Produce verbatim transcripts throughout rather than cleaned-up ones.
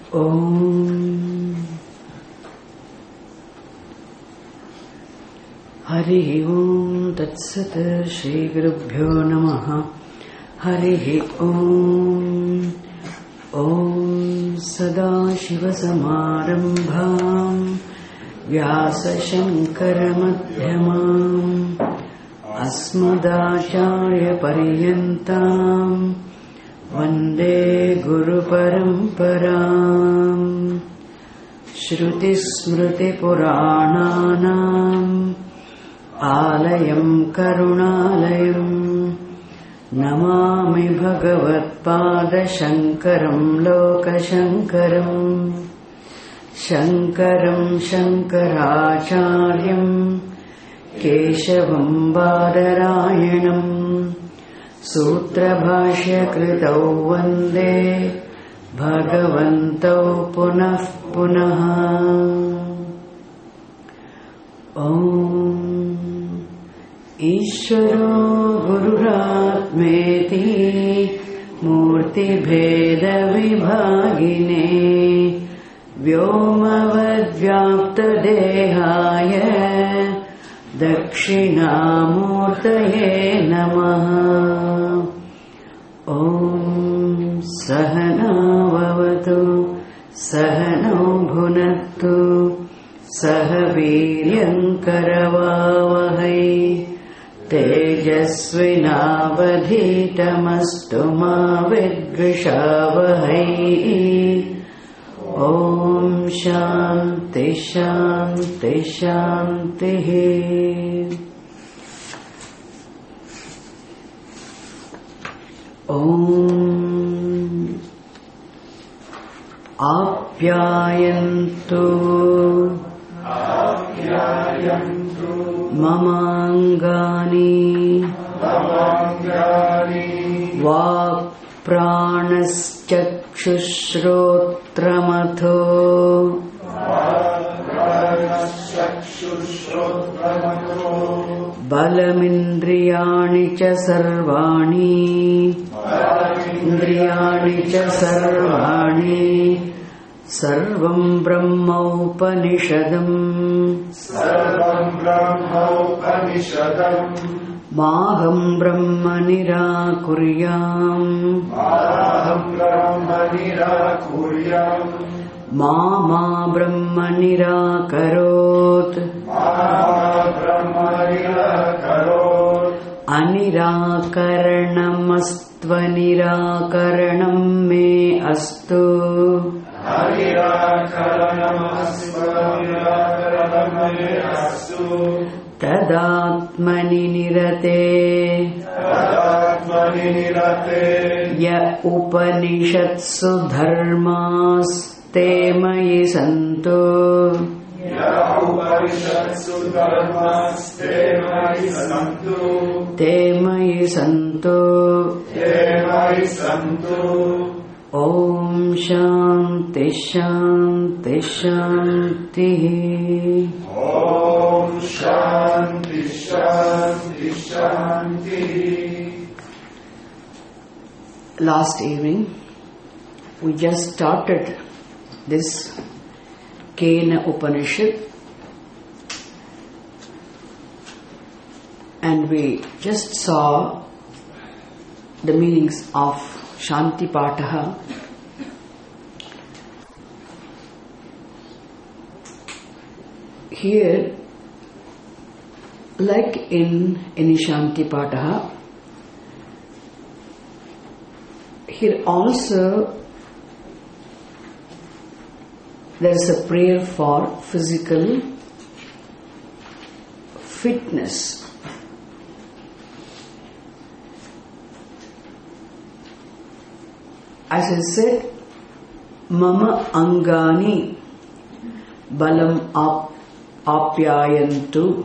Om Hari Om Tat Sat Shri Gurubhyo Namaha Hari Om Om Sadashiva Samarambham Vyasa Shankara Madhyamam Asmadacharya Paryantam Vande Guru Paramparam Shruti Smriti Purananam Alayam Karunalayam Namami Bhagavat Pada Shankaram Loka Shankaram Shankaram Shankaracharyam Keshavam Badarayanam Sutra Bhashya Kritau Vande Bhagavantau Punah Punaha Om Ishvaro Gururatmeti Murti Bheda Vibhagine Vyomavad Vyapta Dehaya Dakshinamurtaye Namaha Om Sahana Vavatu Sahano Bhunattu Sahaviryam Karavavahai Tejasvinavadhitamastu ma vidvishavahai Om Shanti Shanti Shanti Om Apyayantu Apyayantu Mamangani Mamangani Vak Pranaschakshushrotramatho Balamindriyani cha sarvani Indriyani cha sarvani Sarvam Brahma Upanishadam Sarvam Brahma Upanishadam Maham Brahma Nirakuryam Maham Brahma Nirakuryam Mama Brahma Nirakarot Mama Brahma Nirakarot Anirakaranamastva Nirakaranam me astu Anirakaranamastva Nirakaranam me astu Tadatmani nirate Tadatmani nirate Ya upanishatsu dharmas Te mayi santu Ya upanishatsu dharmas Te mayi santu Te mayi santu Te mayi santu Om Shanti Shanti Shanti Om Shanti Shanti Shanti. Last evening we just started this Kena Upanishad and we just saw the meanings of Shanti Pataha. Here, like in any Shanti Pataha, here also there is a prayer for physical fitness. As I said, Mama Angani Balam ap, Apyayantu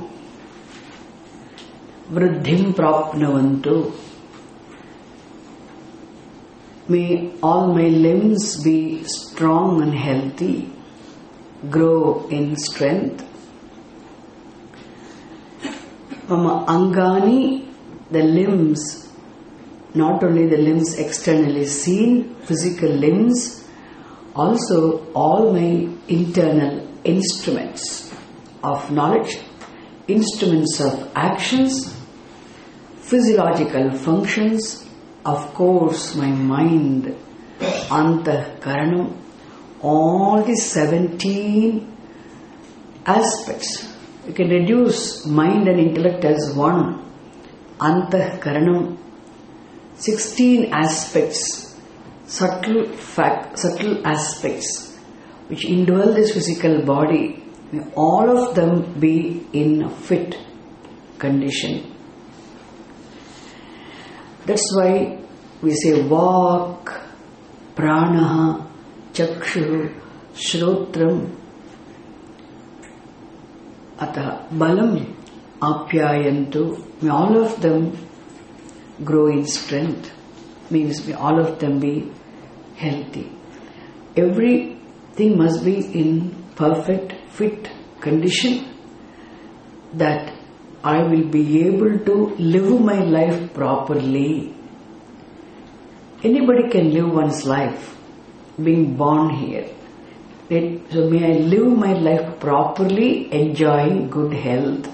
Vruddhim Prapnavantu. May all my limbs be strong and healthy, grow in strength. Mama Angani, the limbs, not only the limbs externally seen, physical limbs, Also, all my internal instruments of knowledge, instruments of actions, physiological functions, of course my mind, antahkaranam, all the seventeen aspects. You can reduce mind and intellect as one. Antahkaranam, sixteen aspects, subtle fact, subtle aspects which indwell this physical body, may all of them be in fit condition. That's why we say Vak, Pranaha, Chakshu, Shrotram, Ata Balam, Apyayantu, may all of them grow in strength, means may all of them be healthy. Everything must be in perfect fit condition that I will be able to live my life properly. Anybody can live one's life, being born here. It, so may I live my life properly, enjoying good health.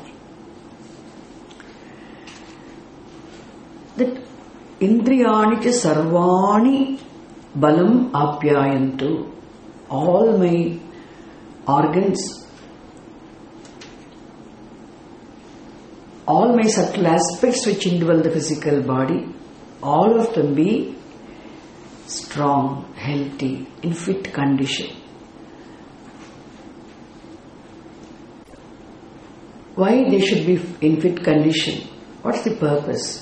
That Indriyani cha sarvani balam apyayantu. All my organs, all my subtle aspects which indwell the physical body, all of them be strong, healthy, in fit condition. Why they should be in fit condition? What's the purpose?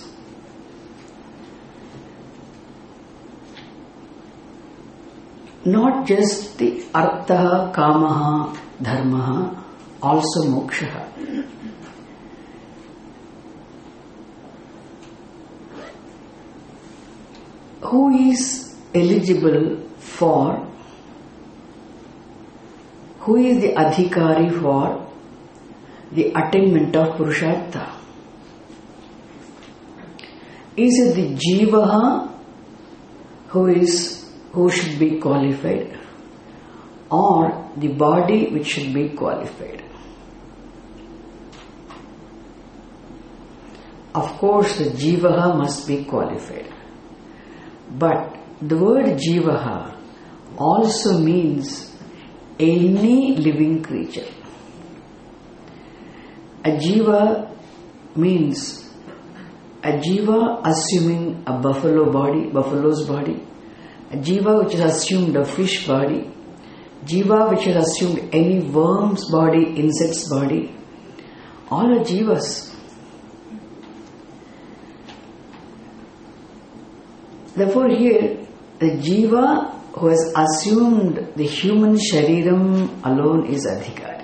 Not just the artha, kamaha, dharmaha, also mokshaha. Who is eligible for, who is the adhikari for the attainment of Purushartha? Is it the Jivaha who is who should be qualified, or the body which should be qualified? Of course, the Jivaha must be qualified. But the word Jivaha also means any living creature. A Jiva means a Jiva assuming a buffalo body, buffalo's body, a Jiva which has assumed a fish body, Jiva which has assumed any worm's body, insect's body, all are Jivas. Therefore here, the Jiva who has assumed the human shariram alone is adhikari.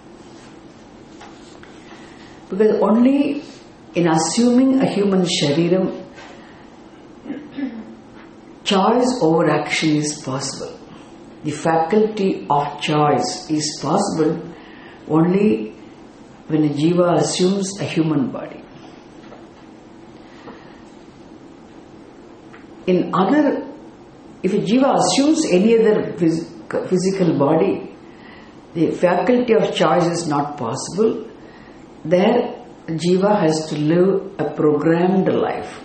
Because only in assuming a human shariram, choice over action is possible. The faculty of choice is possible only when a Jiva assumes a human body. In other, if a Jiva assumes any other phys- physical body, the faculty of choice is not possible. There, a Jiva has to live a programmed life.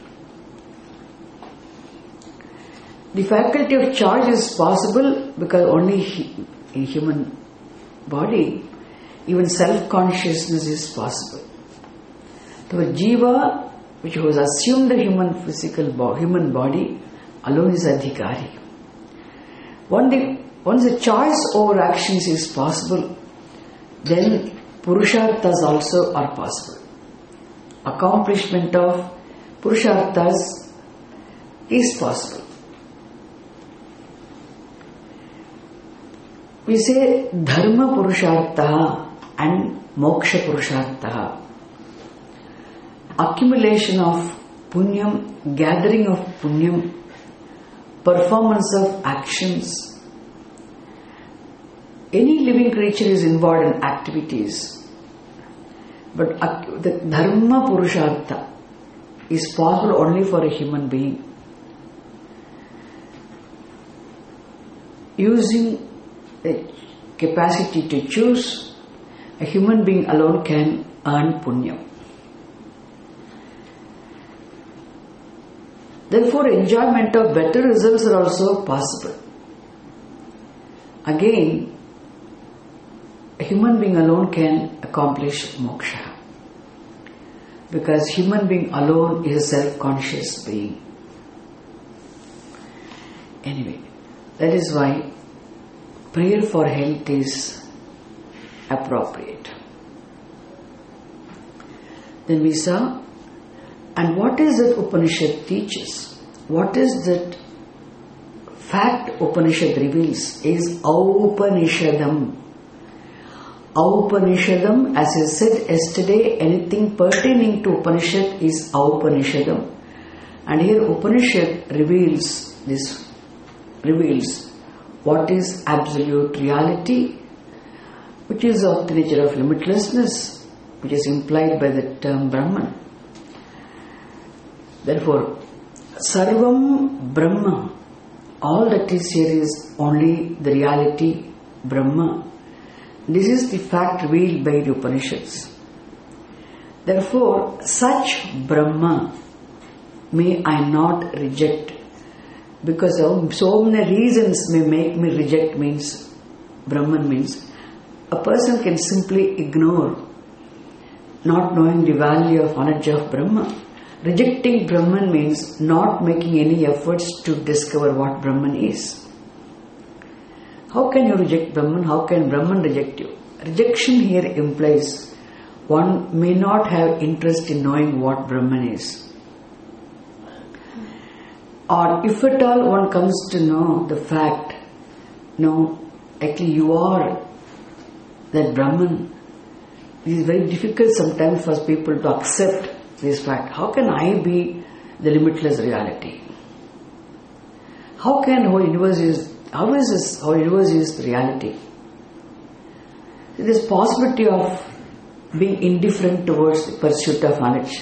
The faculty of choice is possible because only he, in human body, even self-consciousness is possible. So a Jiva which has assumed the human physical bo- human body alone is adhikari. Once the, once the choice over actions is possible, then Purusharthas also are possible. Accomplishment of Purusharthas is possible. We say Dharma Purushartha and Moksha Purushartha. Accumulation of punyam, gathering of punyam, performance of actions. Any living creature is involved in activities. But the Dharma Purushartha is possible only for a human being. using the capacity to choose, a human being alone can earn punya. Therefore, enjoyment of better results are also possible. Again, a human being alone can accomplish moksha, because human being alone is a self-conscious being. Anyway, that is why prayer for health is appropriate. Then we saw, and what is that Upanishad teaches? What is that fact Upanishad reveals is Aupanishadam. Aupanishadam, as I said yesterday, anything pertaining to Upanishad is Aupanishadam. And here Upanishad reveals this, reveals what is absolute reality, which is of the nature of limitlessness, which is implied by the term Brahman. Therefore, Sarvam Brahma, all that is here is only the reality Brahma. This is the fact revealed by the Upanishads. Therefore, such Brahma may I not reject, because of so many reasons may make me reject means, Brahman means, a person can simply ignore, not knowing the value of knowledge of Brahma. Rejecting Brahman means not making any efforts to discover what Brahman is. How can you reject Brahman? How can Brahman reject you? Rejection here implies one may not have interest in knowing what Brahman is. Or if at all one comes to know the fact, no, actually you are that Brahman, it is very difficult sometimes for people to accept this fact. How can I be the limitless reality? How can whole universe is, how is this, whole universe is the reality? There is possibility of being indifferent towards the pursuit of knowledge.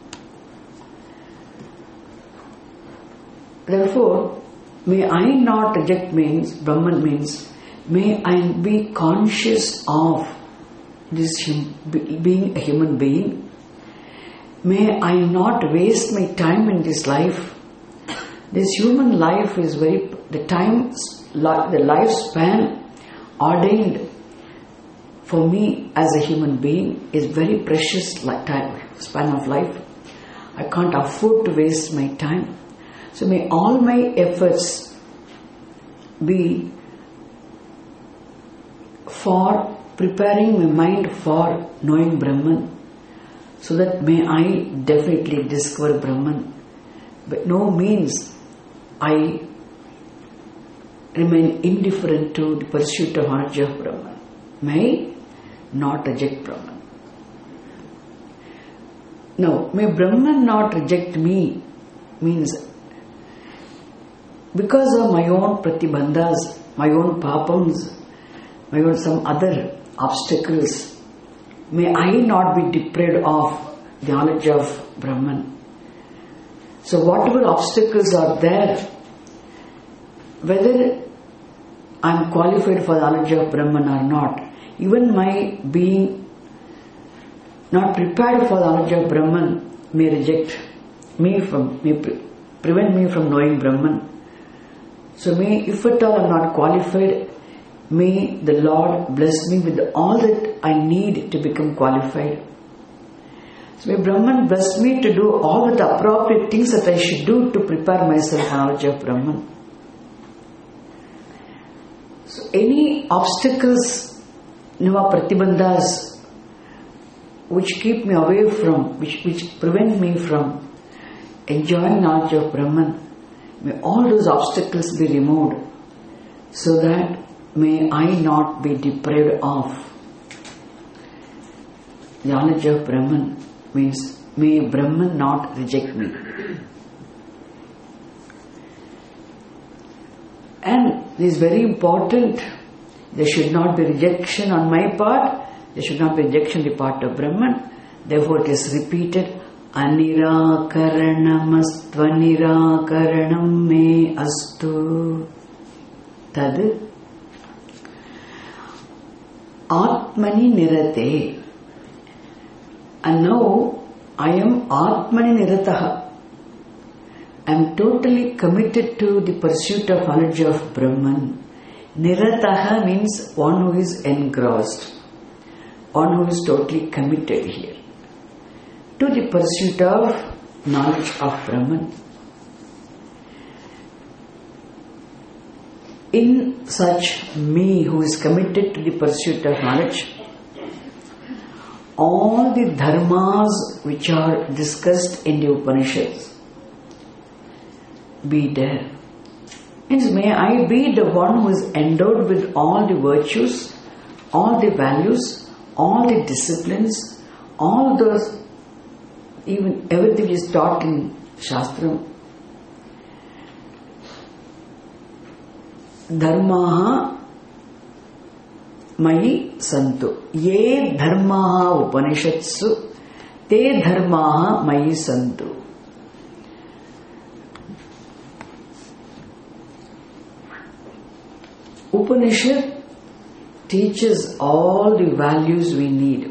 Therefore, may I not reject means, Brahman means, may I be conscious of this hum, being a human being. May I not waste my time in this life. This human life is very, the time, the lifespan ordained for me as a human being is very precious time, span of life. I can't afford to waste my time. So may all my efforts be for preparing my mind for knowing Brahman, so that may I definitely discover Brahman. But no means I remain indifferent to the pursuit of knowledge of Brahman. May not reject Brahman. Now, may Brahman not reject me means because of my own pratibandhas, my own papams, my own some other obstacles, may I not be deprived of the knowledge of Brahman. So whatever obstacles are there, whether I am qualified for the knowledge of Brahman or not, even my being not prepared for the knowledge of Brahman may reject me from, may pre- prevent me from knowing Brahman. So may, if at all I am not qualified, may the Lord bless me with all that I need to become qualified. So may Brahman bless me to do all the appropriate things that I should do to prepare myself for knowledge of Brahman. So any obstacles, nava pratibandhas, which keep me away from, which, which prevent me from enjoying knowledge of Brahman, may all those obstacles be removed, so that may I not be deprived of the knowledge of Brahman. Means may Brahman not reject me. And this is very important. There should not be rejection on my part. There should not be rejection on the part of Brahman. Therefore it is repeated, Anirakaranamastva nirakaranam me astu. Tad Atmani Nirate. And now I am Atmani Nirataha. I am totally committed to the pursuit of knowledge of Brahman. Nirataha means one who is engrossed, one who is totally committed here to the pursuit of knowledge of Brahman. In such me who is committed to the pursuit of knowledge, all the dharmas which are discussed in the Upanishads be there. Means may I be the one who is endowed with all the virtues, all the values, all the disciplines, all those, even everything is taught in Shastra. Dharmaha Mayi Santu. Ye Dharmaha Upanishatsu Te Dharmaha Mayi Santu. Upanishad teaches all the values we need.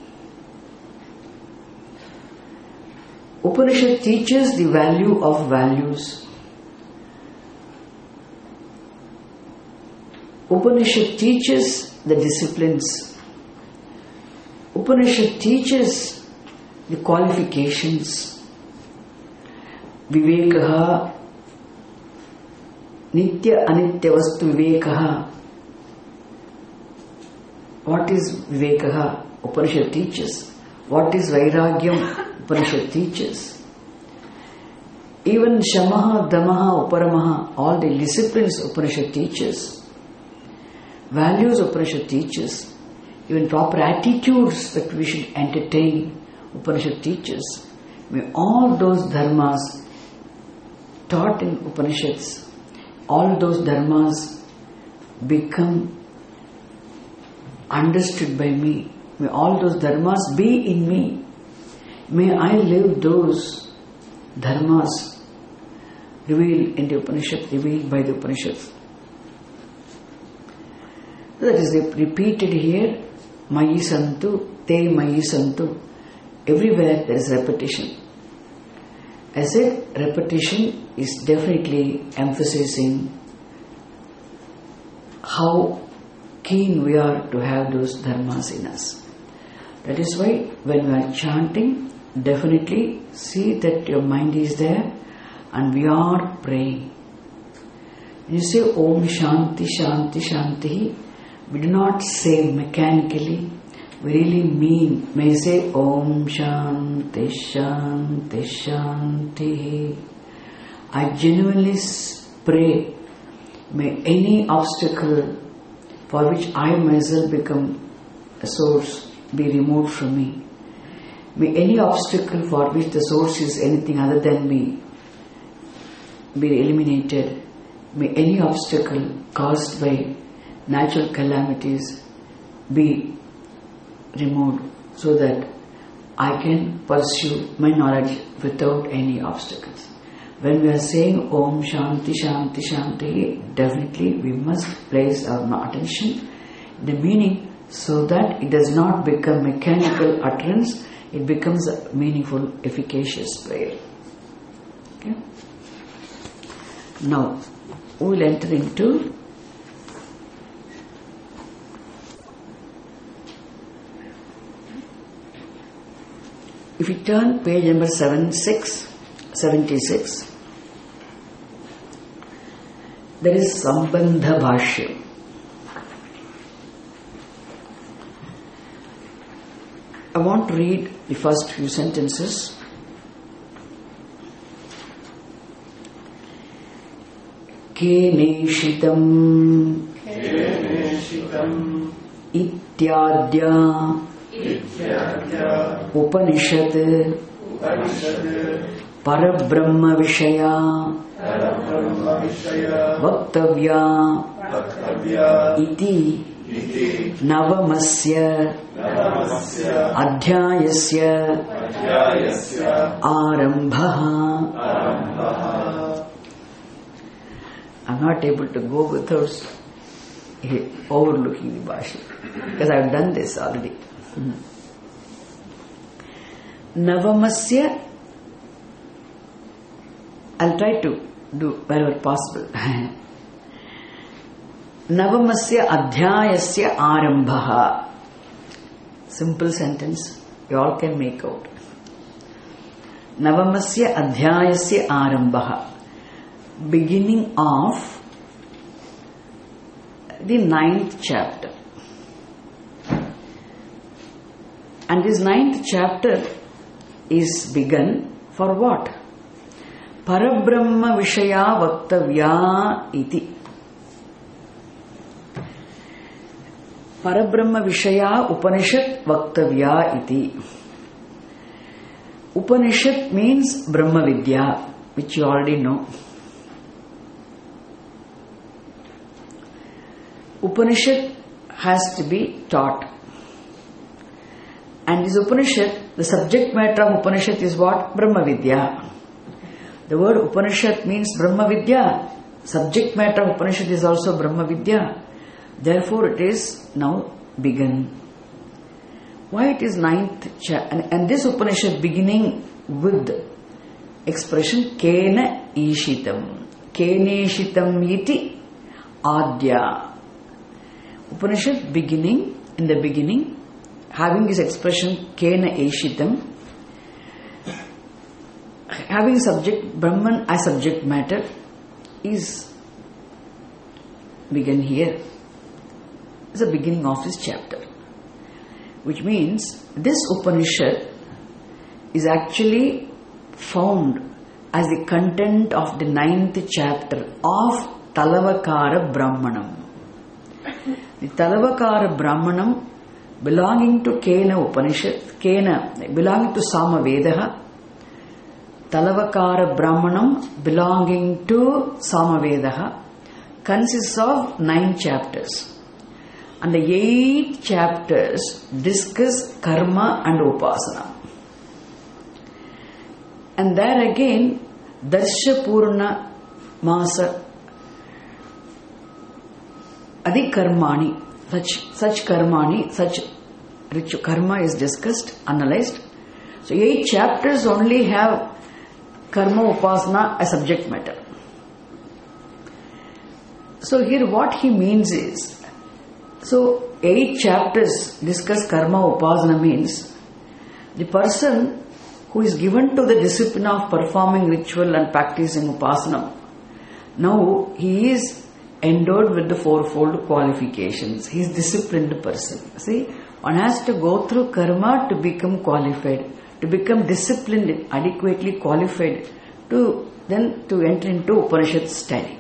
Upanishad teaches the value of values. Upanishad teaches the disciplines. Upanishad teaches the qualifications. Vivekaha, Nitya Anitya Vastu Vivekaha. What is Vivekaha? Upanishad teaches. What is Vairagyam? Upanishad teaches. Even Shamaha, Damaha, Uparamaha, all the disciplines Upanishad teaches. Values Upanishad teaches. Even proper attitudes that we should entertain Upanishad teaches. May all those dharmas taught in Upanishads, all those dharmas become understood by me. May all those dharmas be in me. May I live those dharmas revealed in the Upanishad, revealed by the Upanishads. That is repeated here. Mayi Santu, Te Mayi Santu. Everywhere there is repetition. I said repetition is definitely emphasizing how keen we are to have those dharmas in us. That is why when we are chanting, definitely see that your mind is there and we are praying. When you say Om Shanti Shanti Shanti, we do not say mechanically, we really mean. May say Om Shanti Shanti Shanti. I genuinely pray, may any obstacle for which I myself become a source be removed from me. May any obstacle for which the source is anything other than me be eliminated. May any obstacle caused by natural calamities be removed so that I can pursue my knowledge without any obstacles. When we are saying Om Shanti Shanti Shanti, definitely we must place our attention in the meaning so that it does not become mechanical utterance, it becomes a meaningful, efficacious prayer. Okay? Now, we will enter into if you turn page number seventy-six, seventy-six, there is Sambandha Bhashya. I want to read the first few sentences. Keneshitam Keneshitam Ityadya Ityadya Upanishad Upanishad Parabrahma Vishaya Parabrahma Vishaya Vaktavya Vaktavya Iti Iti Navamasya Navamasya Adhyayasya Adhyayasya Arambhaha Arambhaha. I'm not able to go without overlooking the Bhashya. Because I have done this already. Mm-hmm. Navamasya, I'll try to do wherever possible. Navamasya adhyayasya arambhaha. Simple sentence, you all can make out. Navamasya adhyayasya arambhaha. Beginning of the ninth chapter. And this ninth chapter is begun for what? Parabrahma Vishaya Vaktavya iti. Parabrahma Vishaya Upanishad Vaktavya iti. Upanishad means Brahma Vidya, which you already know. Upanishad has to be taught. And this Upanishad, the subject matter of Upanishad is what? Brahma Vidya. The word Upanishad means Brahma Vidya. Subject matter of Upanishad is also Brahma Vidya. Therefore it is now begun. Why it is ninth chapter? And, and this Upanishad beginning with expression Kena Ishitam. Keneshitam iti Adya. Upanishad beginning, in the beginning, having this expression Kena Ishitam, having subject Brahman as subject matter, is begun here. It's the beginning of this chapter, which means this Upanishad is actually found as the content of the ninth chapter of Talavakara Brahmanam. The Talavakara Brahmanam belonging to Kena Upanishad, Kena belonging to Samavedaha, Talavakara Brahmanam belonging to Samavedaha consists of nine chapters. And the eight chapters discuss karma and upasana. And there again, Darsha Purna Masa Adi Karmani, such, such Karmani, such rich karma is discussed, analyzed. So eight chapters only have karma upasana as subject matter. So here what he means is, so eight chapters discuss karma upasana means the person who is given to the discipline of performing ritual and practicing upasana, now he is endowed with the fourfold qualifications. He is disciplined person. See, one has to go through karma to become qualified, to become disciplined, adequately qualified, to then to enter into Upanishad study.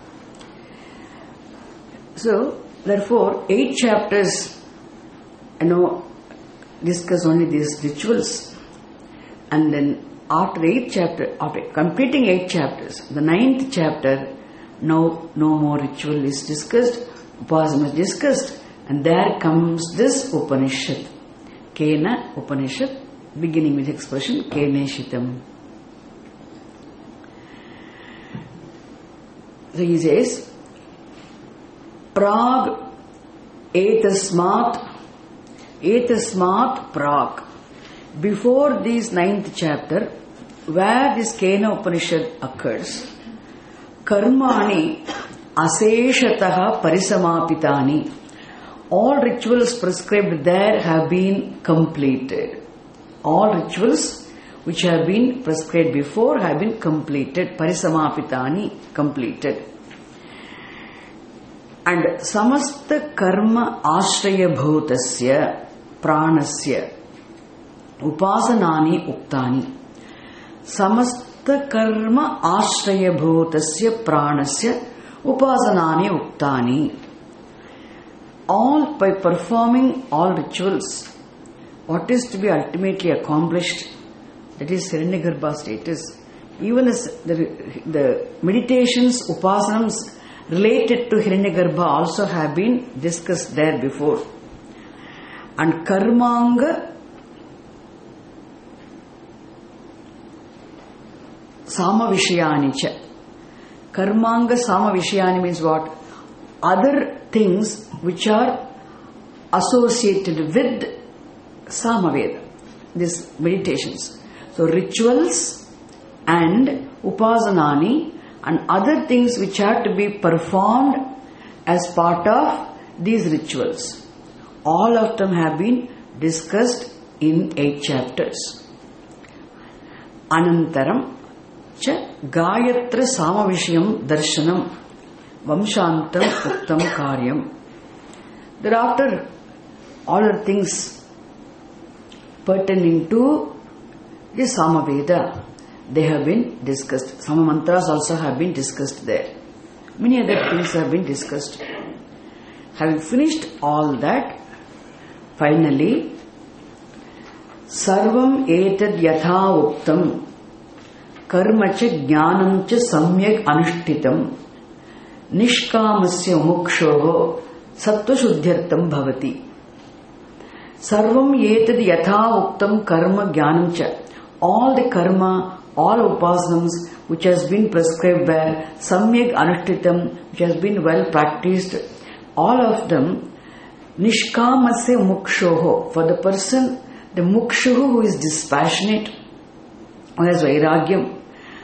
So, therefore, eight chapters, you know, discuss only these rituals, and then after eight chapter, after completing eight chapters, the ninth chapter, now no more ritual is discussed, upasana is discussed, and there comes this Upanishad, Kena Upanishad, beginning with expression Keneshitam. So he says, Prag etasmat, etasmat prag. Before this ninth chapter, where this Kena Upanishad occurs, Karmani aseshataha parisamapitani. All rituals prescribed there have been completed. All rituals which have been prescribed before have been completed. Parisamapitani, completed. And samasta karma ashraya bhutasya pranasya upasanani uktani. Samasta karma ashraya bhutasya pranasya upasanani uktani. All by performing all rituals, what is to be ultimately accomplished, that is Hiranyagarbha status. Even as the, the meditations, upasanams related to Hiranyagarbha also have been discussed there before. And karmanga sama vishayani cha. Karmanga sama vishayani means what? other things which are associated with Samaveda, these meditations. So rituals and upasanani and other things which are to be performed as part of these rituals. All of them have been discussed in eight chapters. Anantaram cha Gayatra Samavishayam Darshanam Vamshantam Uttam Karyam. Thereafter, all the things pertaining to the Samaveda, they have been discussed. Some mantras also have been discussed there. Many other things have been discussed. Having finished all that, finally, Sarvam etad yatha uktam karma cha jnanam cha samyak anushtitam nishkamasya mukshoho sattva shuddhyartam bhavati. Sarvam etad yatha uktam karma jnanam cha. All the karma, all upasanams which has been prescribed by samyak anushtitam, which has been well practiced, all of them nishkamasya mukshoho, for the person, the mukshuhu who is dispassionate, who has vairagyam,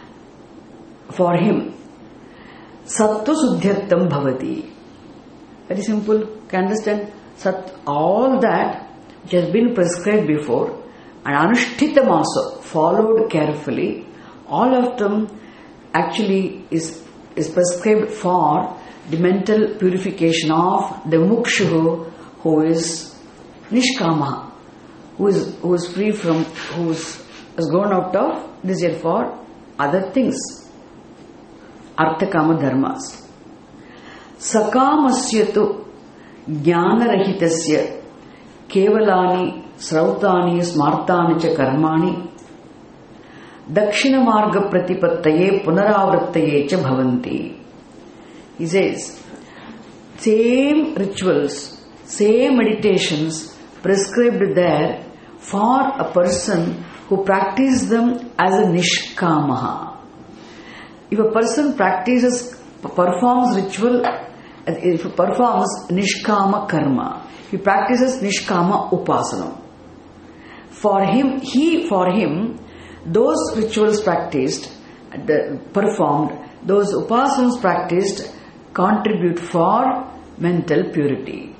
for him sattva suddhyartam bhavati. Very simple, can understand? Sat, all that which has been prescribed before and anushtitam also, followed carefully, all of them actually is, is prescribed for the mental purification of the mukshuhu who is nishkama, who is, who is free from, who is, has gone out of desire for other things. Arthakama dharmas. Sakamasya tu jnanarahitasya kevalani srautani smartani cha karmani dakshina marga pratipattaye punaravrittaye cha bhavanti. He says, same rituals, same meditations prescribed there for a person who practices them as a nishkamaha. If a person practices, performs ritual, if he performs nishkama karma, he practices nishkama upasana. For him, he, for him, those rituals practiced, the, performed, those upasanas practiced contribute for mental purity.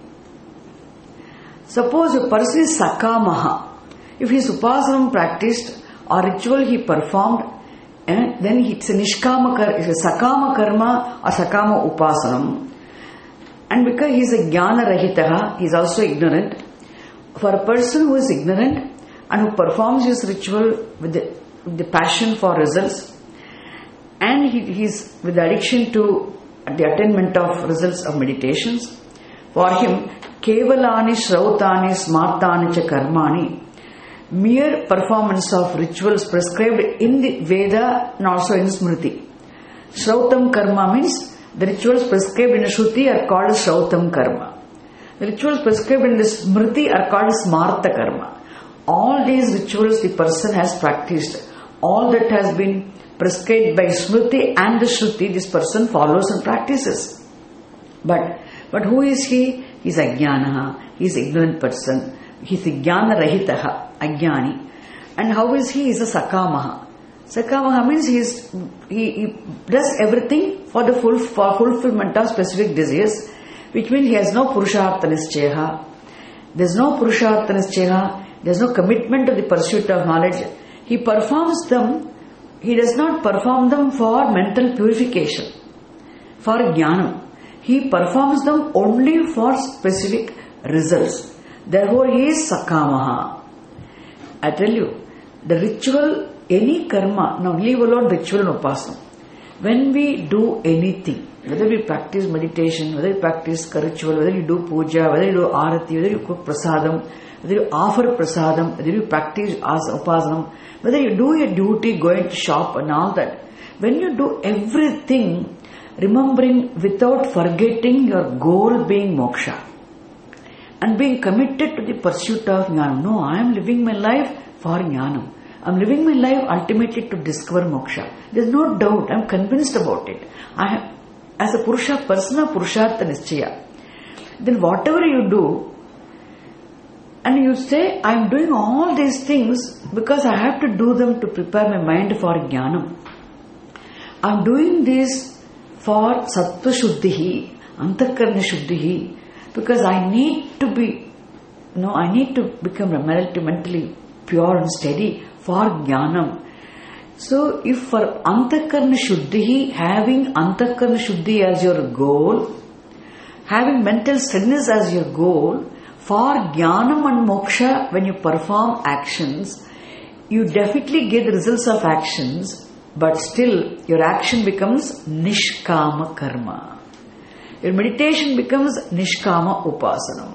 Suppose a person is sakamaha. If his upasanam practiced or ritual he performed, eh, then it's a nishkama karma, it's a sakama karma or sakama upasanam. And because he is a jnana rahitaha, he is also ignorant. For a person who is ignorant and who performs his ritual with the, with the passion for results, and he is with the addiction to the attainment of results of meditations, for him, kevalani shrautani smartani cha karmani, mere performance of rituals prescribed in the Veda and also in Smriti. Shrautam karma means the rituals prescribed in the Shruti are called Shrautam karma. The rituals prescribed in the Smriti are called Smarta karma. All these rituals the person has practiced. All that has been prescribed by Smriti and the Shruti, this person follows and practices. But but who is he? He is Ajnanaha. He is ignorant person. He is Jnana Rahitaha, Ajnani. And how is he? He is a Sakamaha. Sakamaha means he, is, he, he does everything for the full, for fulfillment of specific desires, which means he has no Purushartha Nischaya. There is no Purushartha Nischaya. There is no commitment to the pursuit of knowledge. He performs them. He does not perform them for mental purification, for jnanam. He performs them only for specific results. Therefore, he is sakamaha. I tell you, the ritual, any karma, now leave alone ritual and upasana. When we do anything, whether we practice meditation, whether we practice ritual, whether you do puja, whether you do arati, whether you cook prasadam, whether you offer prasadam, whether you practice as upasanam, whether you do your duty, going to shop and all that, when you do everything, remembering without forgetting your goal being moksha and being committed to the pursuit of jnanam. No, I am living my life for jnanam. I am living my life ultimately to discover moksha. There is no doubt. I am convinced about it. I have, as a Purusha, persona Purushartha Nischaya, then whatever you do, and you say, I am doing all these things because I have to do them to prepare my mind for Jnanam. I am doing this for Sattva Shuddhihi, Antakarna Shuddhihi, because I need to be, no, I need to become mentally pure and steady for Jnanam. So, if for Antakarna Shuddhihi, having Antakarna Shuddhi as your goal, having mental steadiness as your goal, for Jnanam and Moksha, when you perform actions, you definitely get the results of actions, but still your action becomes Nishkama Karma. Your meditation becomes Nishkama Upasanam.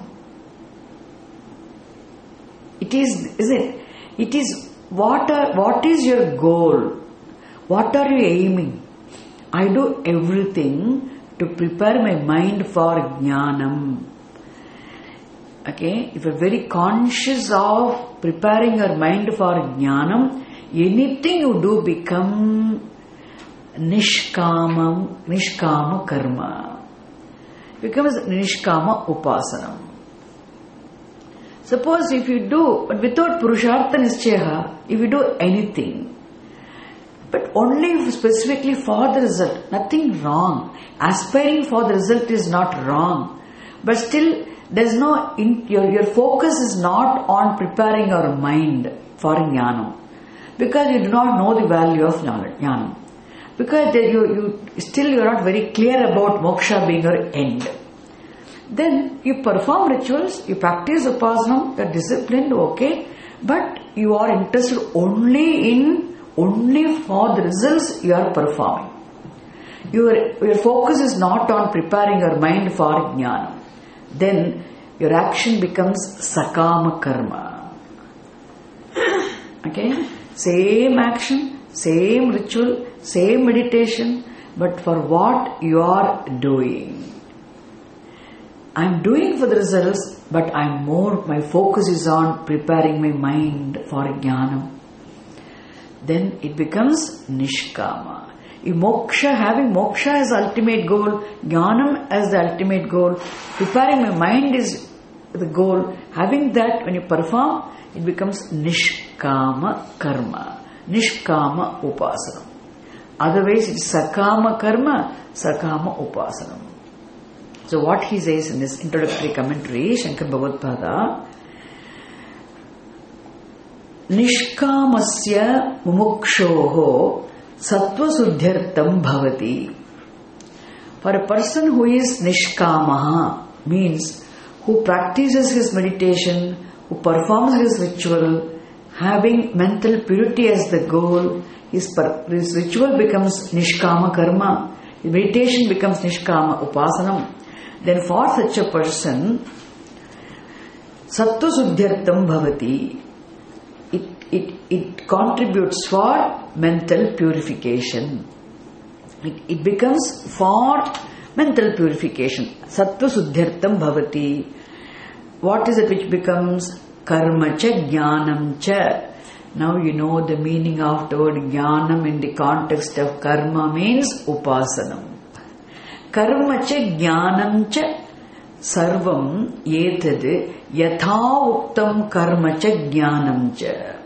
It is, is it? It is what are, what is your goal? What are you aiming? I do everything to prepare my mind for Jnanam. Okay, if you are very conscious of preparing your mind for Jnanam, anything you do become Nishkama, Nishkama Karma. Becomes Nishkama Upasanam. Suppose if you do, but without Purushartha Nischaya, if you do anything, but only specifically for the result, nothing wrong. Aspiring for the result is not wrong. But still, there's no, in, your, your focus is not on preparing your mind for Jnanam. Because you do not know the value of Jnanam. Because there you, you still you are not very clear about moksha being your end. Then you perform rituals, you practice Upasanam, you are disciplined, okay, but you are interested only in, only for the results you are performing. Your, your focus is not on preparing your mind for Jnana. Then your action becomes Sakama Karma. Okay? Same action, same ritual, same meditation, but for what you are doing. I am doing for the results, but I am more, my focus is on preparing my mind for Jnanam. Then it becomes Nishkama. If moksha, having moksha as the ultimate goal, Jnanam as the ultimate goal, preparing my mind is the goal, having that when you perform, it becomes Nishkama Karma, Nishkama Upasanam. Otherwise it is Sakama Karma, Sakama Upasanam. So what he says in this introductory commentary, Shankar Bhagavad-pada, Nishkamasya mumukshoho sattva suddhyartam bhavati. For a person who is nishkamaha, means who practices his meditation, who performs his ritual, having mental purity as the goal, his, per, his ritual becomes nishkama karma, his meditation becomes nishkama upasanam. Then for such a person, sattva suddhyartam bhavati, it, it, it contributes for mental purification. It, it becomes for mental purification. Sattva suddhyartam bhavati. What is it which becomes? Karma cha jnanam cha. Now you know the meaning of the word jnanam in the context of karma means upasanam. Karma cha jnanam cha sarvam etad yatha uktam karma cha jnanam cha.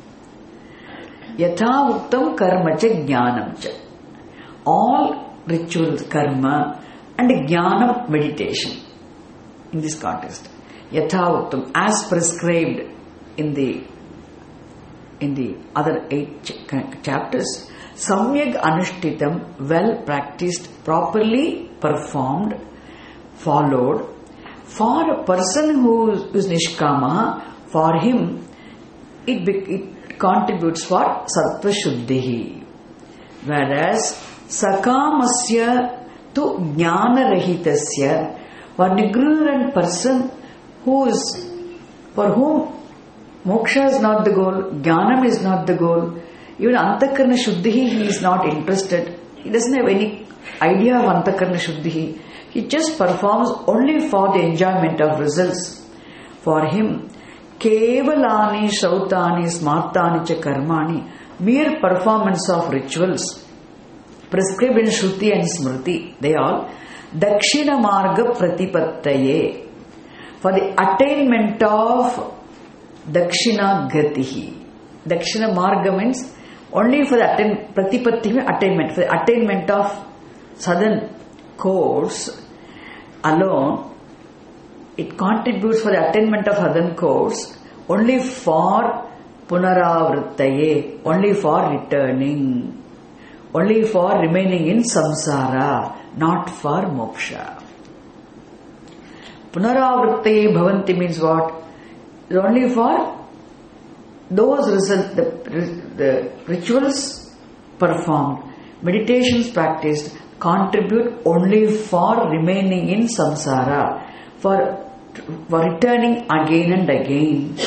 Yatha uktam karma cha jnanam cha. All rituals, karma and jnanam, meditation in this context. Yatha uktam, as prescribed in the in the other eight ch- chapters. Samyag anushtitam, well practiced, properly performed, followed. For a person who is nishkama, for him it, be, it contributes for sattva shuddhihi. Whereas sakamasya tu jnana rahitasya, for an ignorant person who is, for whom moksha is not the goal, jnanam is not the goal, even antakarna shuddhihi he is not interested. He doesn't have any idea of antakarna shuddhihi. He just performs only for the enjoyment of results. For him, kevalani shautani smartani cha karmani, mere performance of rituals, prescribed in Shruti and Smriti, they all Dakshina Marga Pratipattaye, for the attainment of Dakshina Gatihi. Dakshina Marga means only for the attain, Pratipatti means attainment, for the attainment of southern course alone, it contributes for the attainment of southern course only for Punaravrittaye, only for returning, only for remaining in samsara, not for moksha. Punaravrittaye bhavanti means what? It's only for those result, the, the rituals performed, meditations practiced, contribute only for remaining in samsara, for, for returning again and again.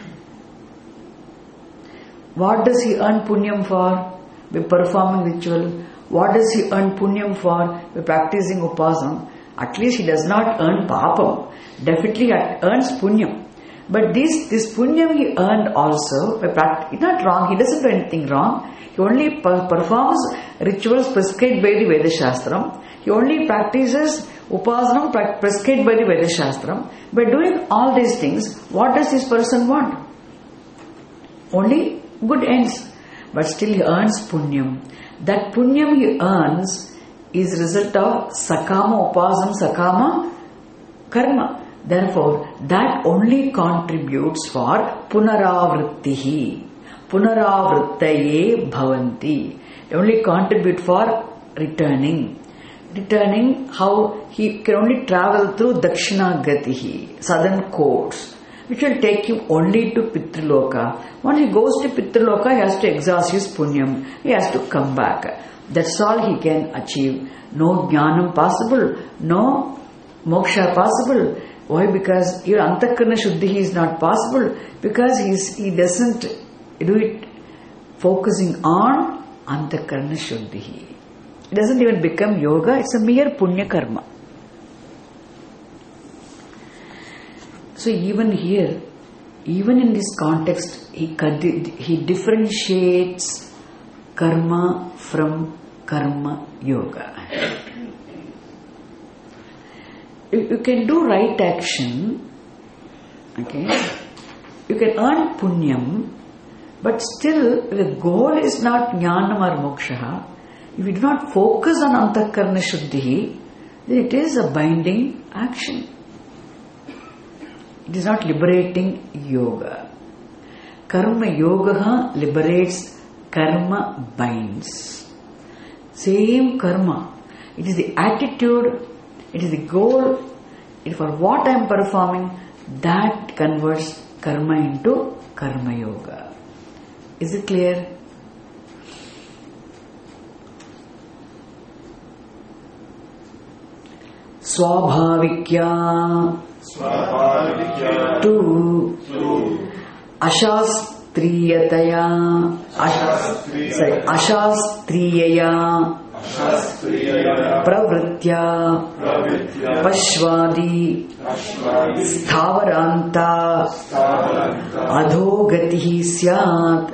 What does he earn punyam for? By performing ritual. What does he earn punyam for? By practicing upasana. At least he does not earn papam. Definitely he earns punyam. But this, this punyam he earned also by practicing. It's not wrong. He doesn't do anything wrong. He only per- performs rituals prescribed by the Veda Shastram. He only practices upasana prescribed by the Veda Shastram. By doing all these things, what does this person want? Only good ends. But still he earns punyam. That punyam he earns is result of sakama upasana, sakama karma. Therefore, that only contributes for punaravrittihi. Punaravrittaye bhavanti. They only contribute for returning. Returning, how he can only travel through Dakshina Gatihi, southern course, which will take him only to Pitriloka. Once he goes to Pitriloka, he has to exhaust his punyam. He has to come back. That's all he can achieve. No jnanam possible, no moksha possible. Why? Because your antakarna shuddhi is not possible. Because he's, he doesn't do it focusing on antakarna shuddhi. It doesn't even become yoga, it's a mere punya karma. So even here, even in this context, he, he differentiates karma from karma yoga. You, you can do right action, okay? You can earn punyam, but still the goal is not jnanam or moksha. If you do not focus on antakarna shuddhi, then it is a binding action. It is not liberating yoga. Karma yoga liberates, karma binds. Same karma. It is the attitude, it is the goal, it is for what I am performing, that converts karma into karma yoga. Is it clear? Swabhavikya tu ashastriyataya sorry, ashastriyaya pravritya pashvadi sthavaranta adhogatihi syat.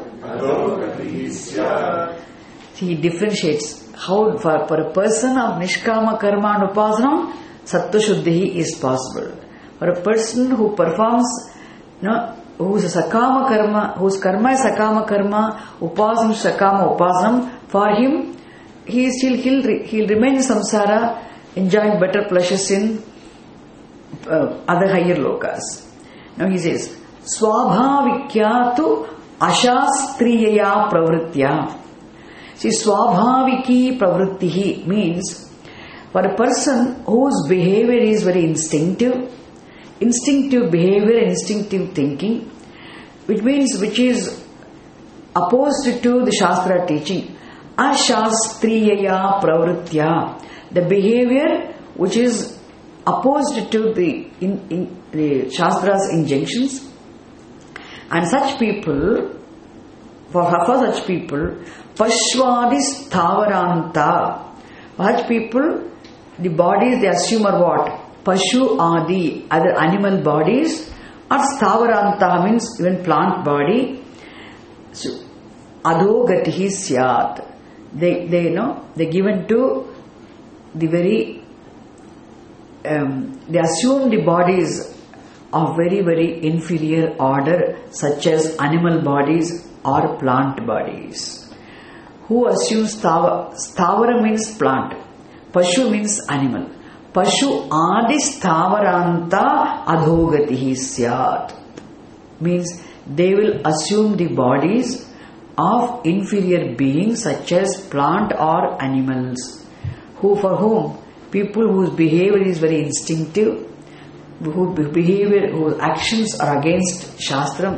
He differentiates how for, for a person of nishkama karma and upasana, sattva shuddhi is possible. For a person who performs, you know, whose sakama karma, whose karma is sakama karma, upasana sakama upasana, for him, he still he'll, he'll remain in samsara, enjoying better pleasures in uh, other higher lokas. Now he says, swabhavikyatu ashastriyaya pravritya. See, swabhaviki pravrittihi means for a person whose behavior is very instinctive, instinctive behavior, instinctive thinking, which means which is opposed to the Shastra teaching. Ashastriyaya pravritya, the behavior which is opposed to the, in, in, the Shastra's injunctions. And such people, for, for such people, Pashvadis Thavaranta. For such people, the bodies they assume are what? Pashu Adi, other animal bodies, or Sthavaranta means even plant body. So, Adhogatihi Syat. they, they, you know, they're given to the very, um, they assume the bodies of very, very inferior order, such as animal bodies or plant bodies. Who assumes stava? Stavara means plant. Pashu means animal. Pashu adi stavaranta adhogatihi syat. Means they will assume the bodies of inferior beings such as plant or animals. Who for whom? People whose behavior is very instinctive, whose behavior, whose actions are against Shastram,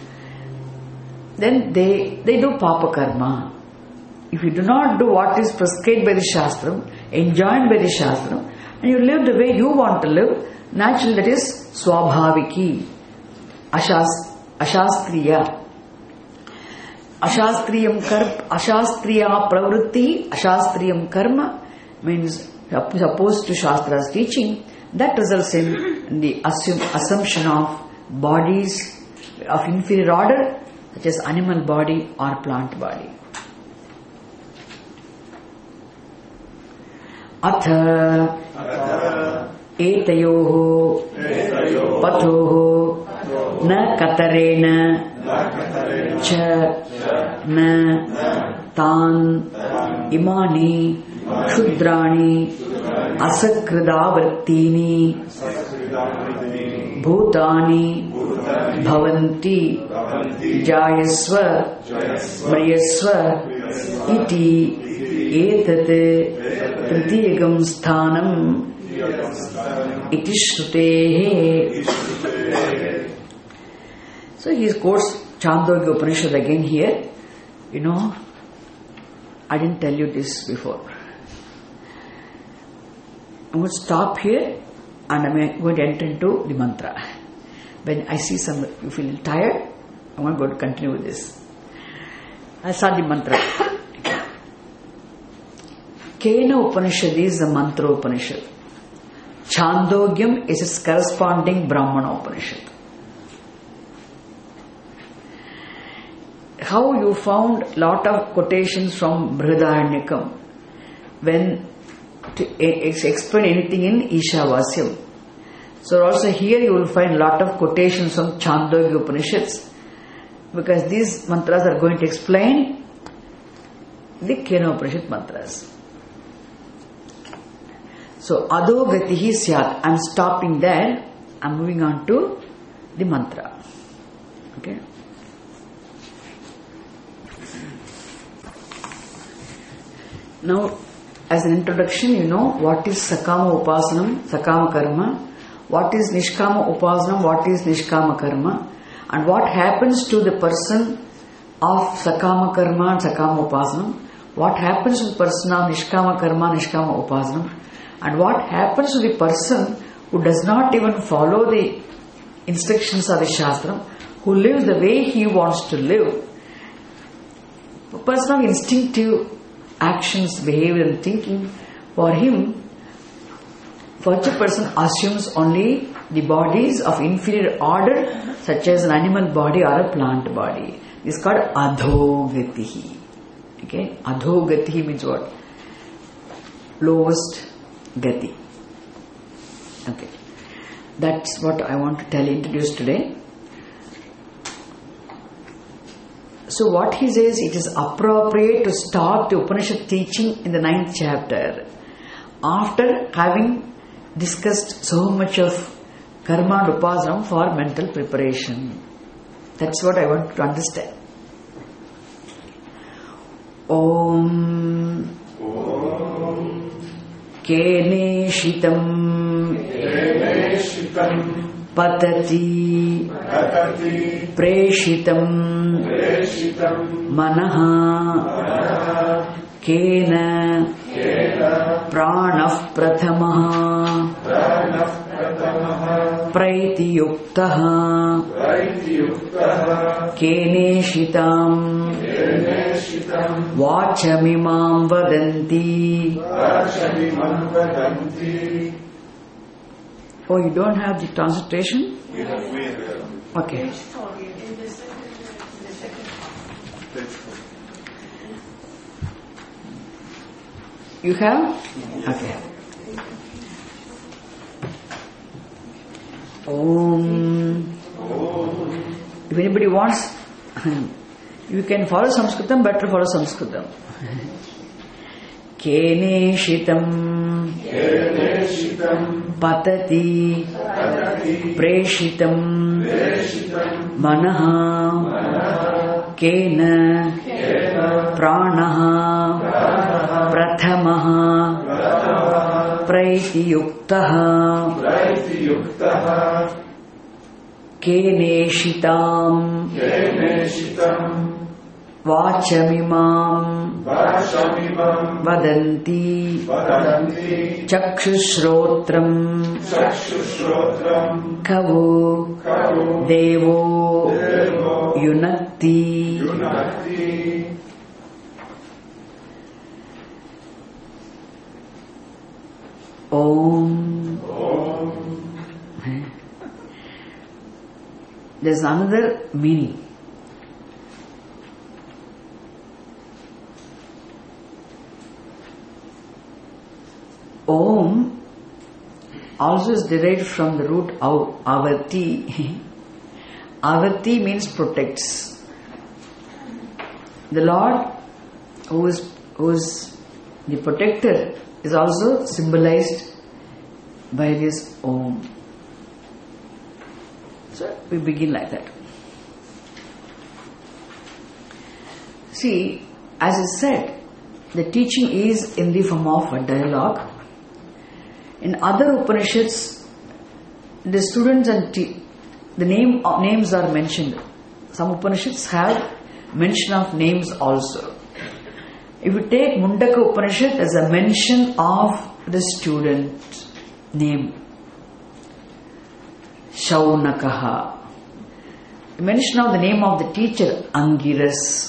then they, they do papa karma. If you do not do what is prescribed by the Shastram, enjoined by the Shastram, and you live the way you want to live, naturally that is swabhaviki, ashas, ashastriya. Ashastriyam karma, ashastriya pravritti, ashastriyam karma means opposed to Shastra's teaching. That results in the assume, assumption of bodies of inferior order, such as animal body or plant body. Atha etayoho pathoho na katarena cha na tan imani kshudrani asakridavrittini bhutani bhavanti jayasva mriyasva iti etate tritiyagam sthanam iti shrutehe. So he quotes Chandogya Upanishad again here. You know, I didn't tell you this before. I'm going to stop here and I'm going to enter into the mantra. When I see some, you feel tired, I'm going to continue with this. I start the mantra. Kena Upanishad is the mantra Upanishad. Chandogyam is its corresponding Brahmana Upanishad. How you found lot of quotations from Brihadaranyakam when to explain anything in Ishavasya. So also here you will find lot of quotations from Chandogya Upanishads, because these mantras are going to explain the Kena Upanishad mantras. So Adho Gatihi Syat. I am stopping there. I am moving on to the mantra. Okay. Now, as an introduction, you know what is Sakama Upasanam, Sakama Karma, what is Nishkama Upasanam, what is Nishkama Karma, and what happens to the person of Sakama Karma and Sakama Upasanam, what happens to the person of Nishkama Karma, Nishkama Upasanam, and what happens to the person who does not even follow the instructions of the Shastram, who lives the way he wants to live. A person of instinctive actions, behavior and thinking, for him, such a person assumes only the bodies of inferior order, such as an animal body or a plant body. This is called adhogatihi. Okay, adhogatihi means what? Lowest gati. Okay, that's what I want to tell, introduce today. So what he says, it is appropriate to start the Upanishad teaching in the ninth chapter after having discussed so much of karma and upasana for mental preparation. That's what I want to understand. Om Kene Shitam Patati Preshitam Manaha Kena Pranah Prathamaha Praiti Yuktaha Kene Shitam Vachamimam Vadanti. Oh, you don't have the translation? Okay. You have? Okay. Om. If anybody wants, you can follow Sanskritam, better follow Sanskritam. Keneshitam patati preshitam manaha kena pranaha prathamaha praitiyuktaha keneshitam vachamimam vadanti chakshushrotram kavo devo yunakti. Om. There's another meaning. Om also is derived from the root av, avarti. Avarti means protects. The Lord, who is, who is the protector, is also symbolized by this Om. So we begin like that. See, as I said, the teaching is in the form of a dialogue. In other Upanishads, the students and te- the name uh, names are mentioned. Some Upanishads have mention of names also. If you take Mundaka Upanishad as a mention of the student name, Shaunakaha. Mention of the name of the teacher, Angiras.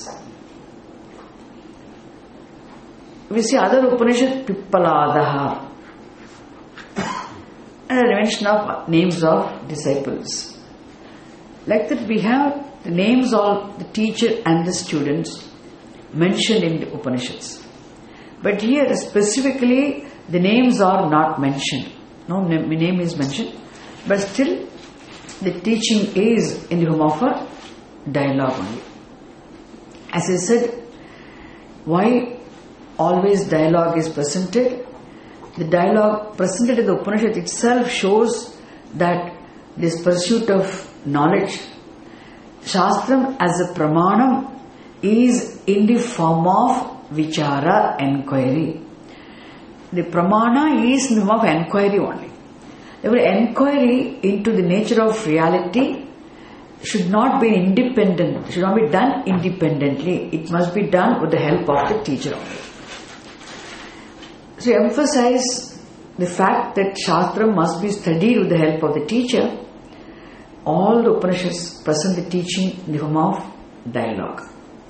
We see other Upanishad, Pippaladaha. And a mention of names of disciples. Like that we have the names of the teacher and the students mentioned in the Upanishads. But here specifically the names are not mentioned. No name is mentioned. But still the teaching is in the form of a dialogue only. As I said, why always dialogue is presented? The dialogue presented in the Upanishad itself shows that this pursuit of knowledge, Shastram as a pramanam, is in the form of vichara, enquiry. The pramana is in the form of enquiry only. Therefore, enquiry into the nature of reality should not be independent, should not be done independently. It must be done with the help of the teacher only. So, emphasize the fact that Shastra must be studied with the help of the teacher. All the Upanishads present the teaching in the form of dialogue.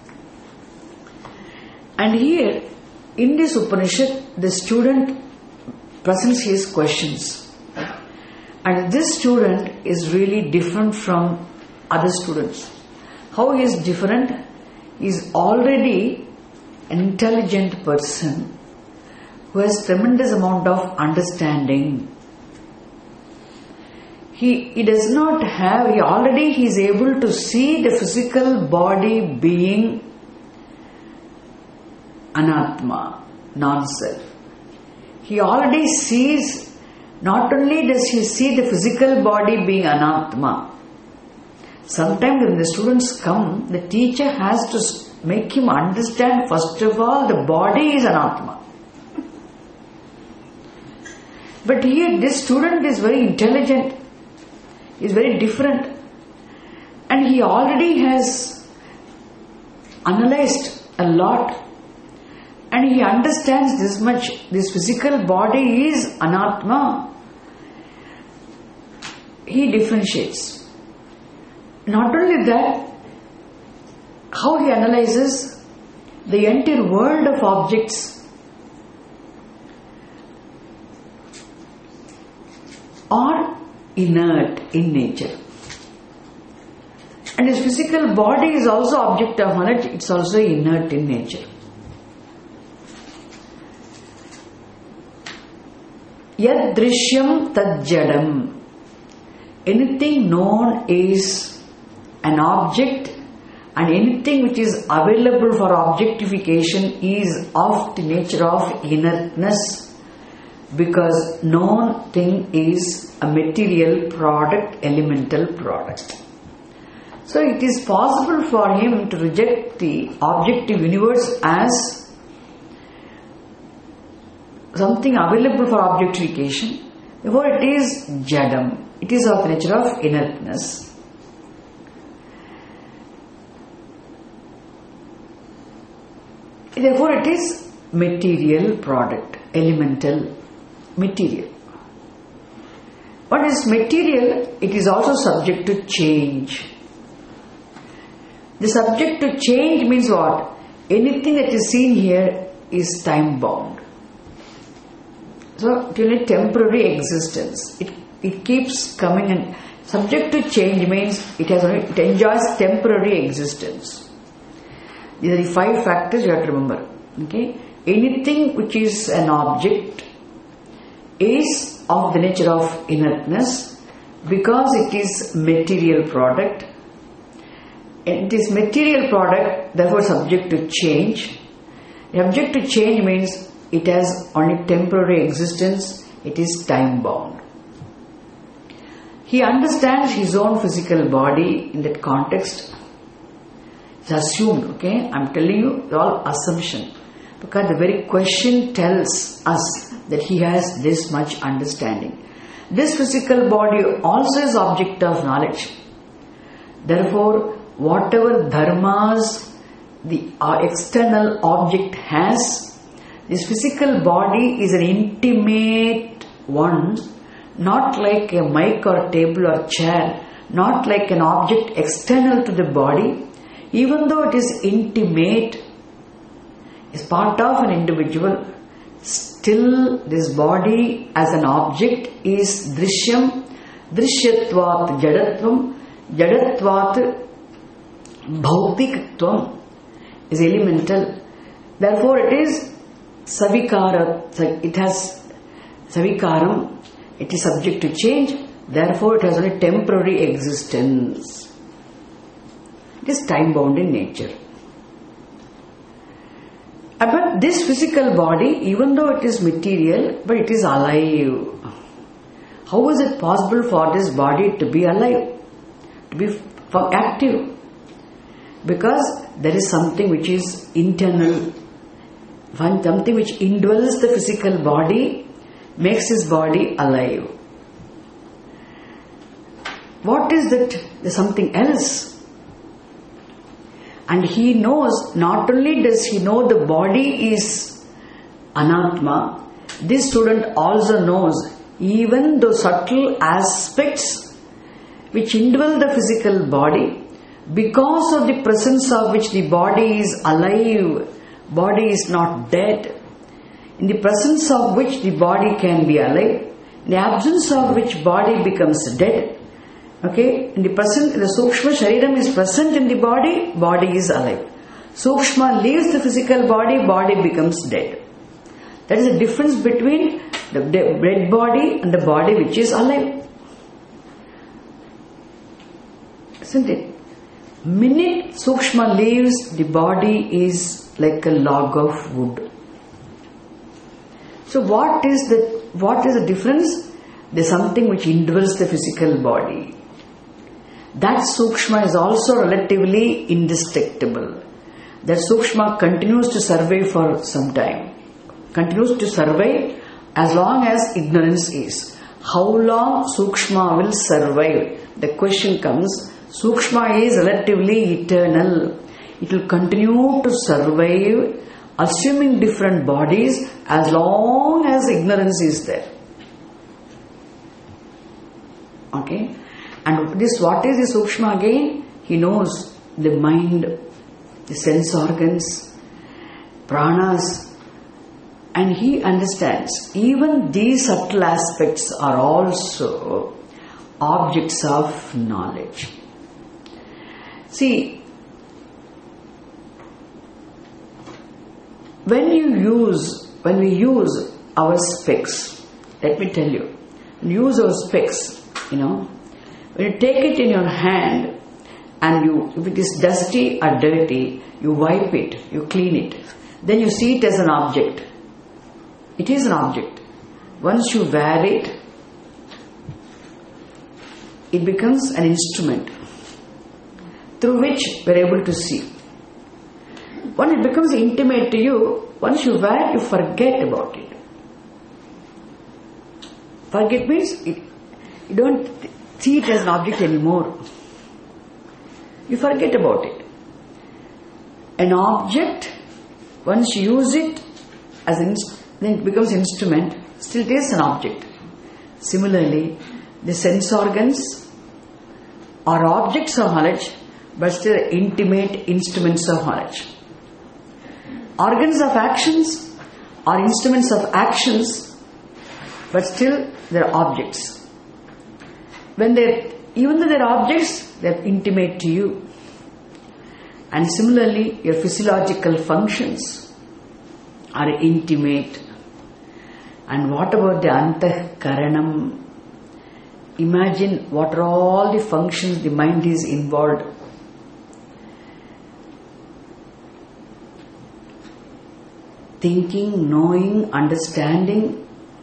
And here, in this Upanishad, the student presents his questions. And this student is really different from other students. How he is different? He is already an intelligent person who has tremendous amount of understanding. He, he does not have, he already he is able to see the physical body being anatma, non-self. He already sees, not only does he see the physical body being anatma, sometimes when the students come, the teacher has to make him understand first of all the body is anatma. But here this student is very intelligent, is very different, and he already has analyzed a lot, and he understands this much. This physical body is anatma. He differentiates. Not only that, how he analyzes the entire world of objects are inert in nature. And his physical body is also object of knowledge, it's also inert in nature. Yad drishyam tad jadam. Anything known is an object, and anything which is available for objectification is of the nature of inertness, because known thing is a material product, elemental product. So it is possible for him to reject the objective universe as something available for objectification. Therefore it is jadam. It is of the nature of inertness. Therefore it is material product, elemental material. What is material? It is also subject to change. The subject to change means what? Anything that is seen here is time bound. So it will need temporary existence. It it keeps coming, and subject to change means it has only, it enjoys temporary existence. These are the five factors you have to remember. Okay? Anything which is an object is of the nature of inertness because it is material product. It is material product, therefore subject to change. Subject to change means it has only temporary existence, it is time bound. He understands his own physical body in that context. It's assumed, okay? I'm telling you, it's all assumption. Because the very question tells us that he has this much understanding. This physical body also is object of knowledge. Therefore, whatever dharmas the uh, external object has, this physical body is an intimate one, not like a mic or table or chair, not like an object external to the body. Even though it is intimate, is part of an individual, still this body as an object is drishyam, drishyatvat jadatvam, jadatvat bhautikatvam, is elemental. Therefore it is savikara, it has savikaram, it is subject to change, therefore it has only temporary existence. It is time bound in nature. But this physical body, even though it is material, but it is alive. How is it possible for this body to be alive, to be active? Because there is something which is internal, something which indwells the physical body, makes his body alive. What is that? There is something else. And he knows, not only does he know the body is anatma, this student also knows even those subtle aspects which indwell the physical body, because of the presence of which the body is alive, body is not dead, in the presence of which the body can be alive, in the absence of which body becomes dead. Okay, in the present, the Sukshma Shariram is present in the body, body is alive. Sukshma leaves the physical body, body becomes dead. That is the difference between the dead body and the body which is alive. Isn't it? Minute Sukshma leaves, the body is like a log of wood. So what is the, what is the difference? There is something which indwells the physical body. That Sukshma is also relatively indestructible. That Sukshma continues to survive for some time. Continues to survive as long as ignorance is. How long Sukshma will survive? The question comes, Sukshma is relatively eternal. It will continue to survive, assuming different bodies, as long as ignorance is there. Okay? And this, what is the Sukshma again? He knows the mind, the sense organs, pranas, and he understands even these subtle aspects are also objects of knowledge. See, when you use, when we use our specs, let me tell you, use those specs, you know, when you take it in your hand and you, if it is dusty or dirty, you wipe it, you clean it, then you see it as an object. It is an object. Once you wear it, it becomes an instrument through which we are able to see. When it becomes intimate to you, once you wear it, you forget about it. Forget means it, you don't see it as an object anymore. You forget about it. An object, once you use it as an then it becomes instrument, still it is an object. Similarly, the sense organs are objects of knowledge, but still intimate instruments of knowledge. Organs of actions are instruments of actions, but still they are objects. When they, even though they are objects, they are intimate to you. And similarly, your physiological functions are intimate. And what about the antahkaranam? Imagine what are all the functions the mind is involved. Thinking, knowing, understanding,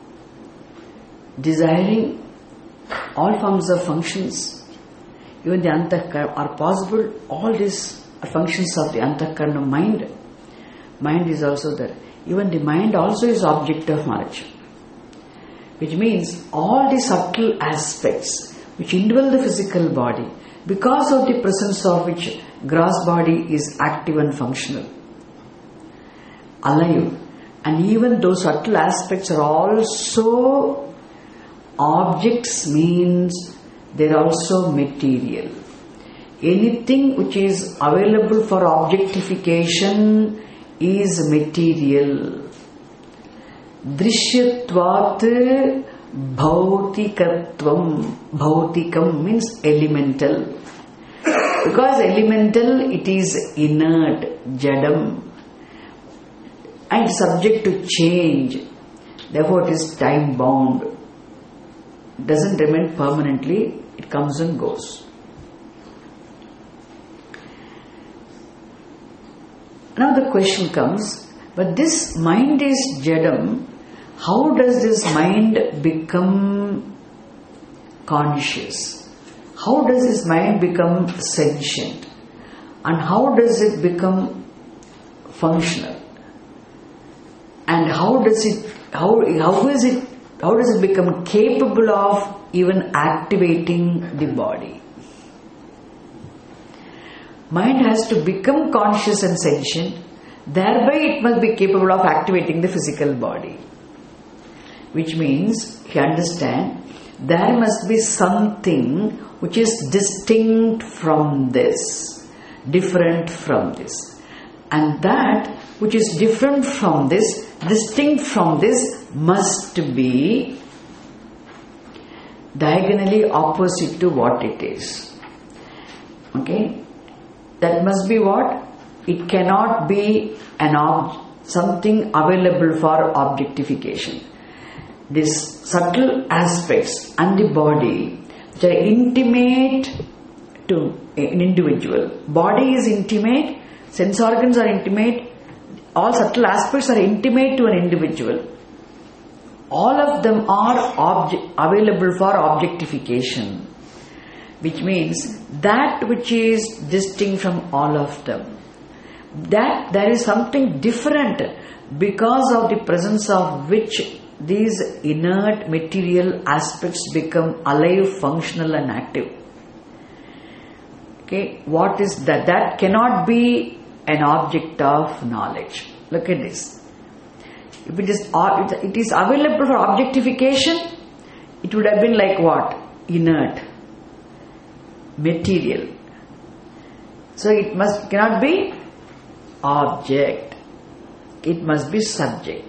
desiring, all forms of functions, even the antahkarana are possible. All these are functions of the antahkarana mind. Mind is also there. Even the mind also is object of knowledge. Which means all the subtle aspects which indwell the physical body, because of the presence of which gross body is active and functional, alive, and even those subtle aspects are also objects, means they are also material. Anything which is available for objectification is material. Drishyatvat bhautikatvam. Bhautikam means elemental. Because elemental, it is inert, jadam, and subject to change. Therefore, it is time bound. It doesn't remain permanently, it comes and goes. Now the question comes, but this mind is jadam. How does this mind become conscious? How does this mind become sentient? And how does it become functional? And how does it, how, how is it, how does it become capable of even activating the body? Mind has to become conscious and sentient, thereby it must be capable of activating the physical body. Which means, you understand, there must be something which is distinct from this, different from this. And that which is different from this, distinct from this, must be diagonally opposite to what it is. Okay? That must be what? It cannot be an ob- something available for objectification. These subtle aspects and the body, which are intimate to an individual. Body is intimate, sense organs are intimate, all subtle aspects are intimate to an individual. All of them are object, available for objectification. Which means that which is distinct from all of them. That there is something different because of the presence of which these inert material aspects become alive, functional and active. Okay, what is that? That cannot be an object of knowledge. Look at this. If it is, it is available for objectification, it would have been like what? Inert. Material. So it must cannot be object. It must be subject.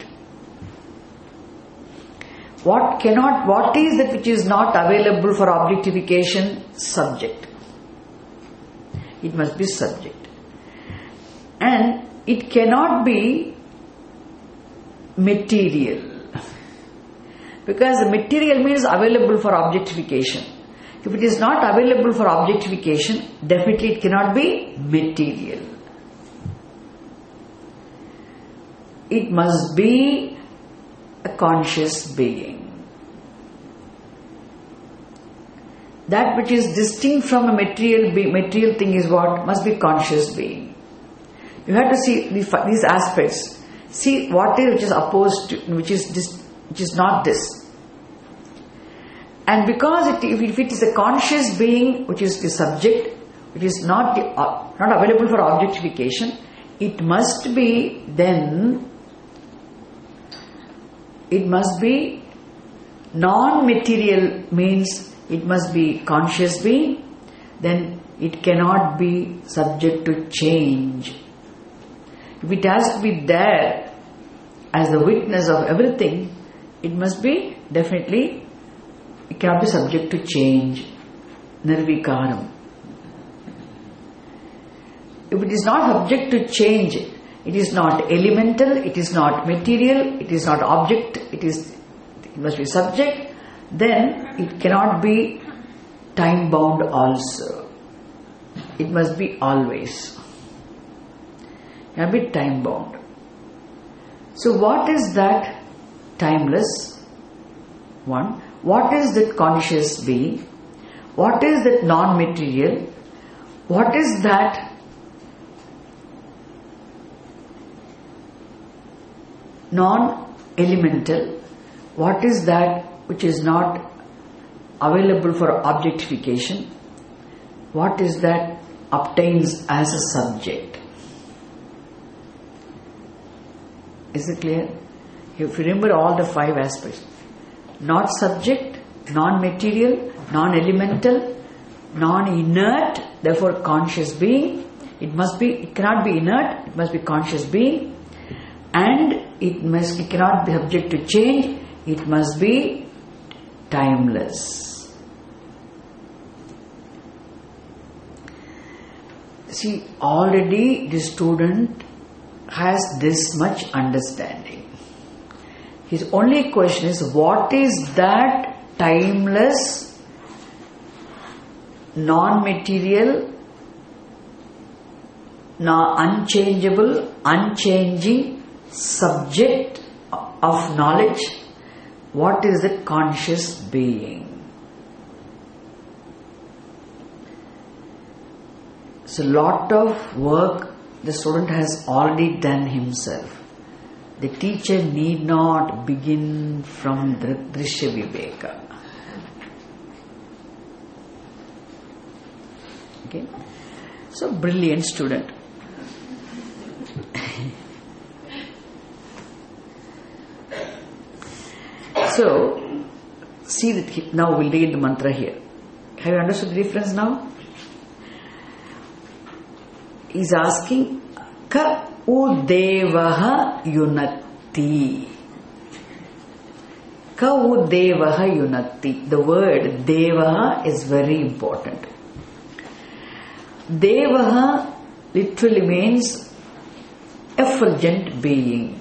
What cannot, what is that which is not available for objectification? Subject. It must be subject. And it cannot be material. Because the material means available for objectification. If it is not available for objectification, definitely it cannot be material. It must be a conscious being. That which is distinct from a material be- material thing is what? Must be conscious being. You have to see these aspects. See what is which is opposed to, which is dis- which is not this. And because it, if it is a conscious being, which is the subject, which is not the, uh, not available for objectification, it must be then. It must be non-material, means it must be conscious being. Then it cannot be subject to change. If it has to be there as the witness of everything, it must be definitely, it cannot be subject to change. Nirvikaram. If it is not subject to change, it is not elemental, it is not material, it is not object, it is, it must be subject, then it cannot be time bound also. It must be always. It cannot be time bound. So what is that timeless? One. What is that conscious being? What is that non-material? What is that non-elemental? What is that which is not available for objectification? What is that obtains as a subject? Is it clear? If you remember all the five aspects. Not subject, non-material, non-elemental, non-inert, therefore conscious being. It must be, it cannot be inert, it must be conscious being. And it must, it cannot be subject to change, it must be timeless. See, already the student has this much understanding. His only question is, what is that timeless, non-material, no, unchangeable, unchanging subject of knowledge? What is the conscious being? So, lot of work the student has already done himself. The teacher need not begin from Drishya Viveka. Okay? So, brilliant student. So, see that now we'll read the mantra here. Have you understood the difference now? He's asking, Ka Udevaha Yunati. Ka Udevaha Yunati. The word Devaha is very important. Devaha literally means effulgent being.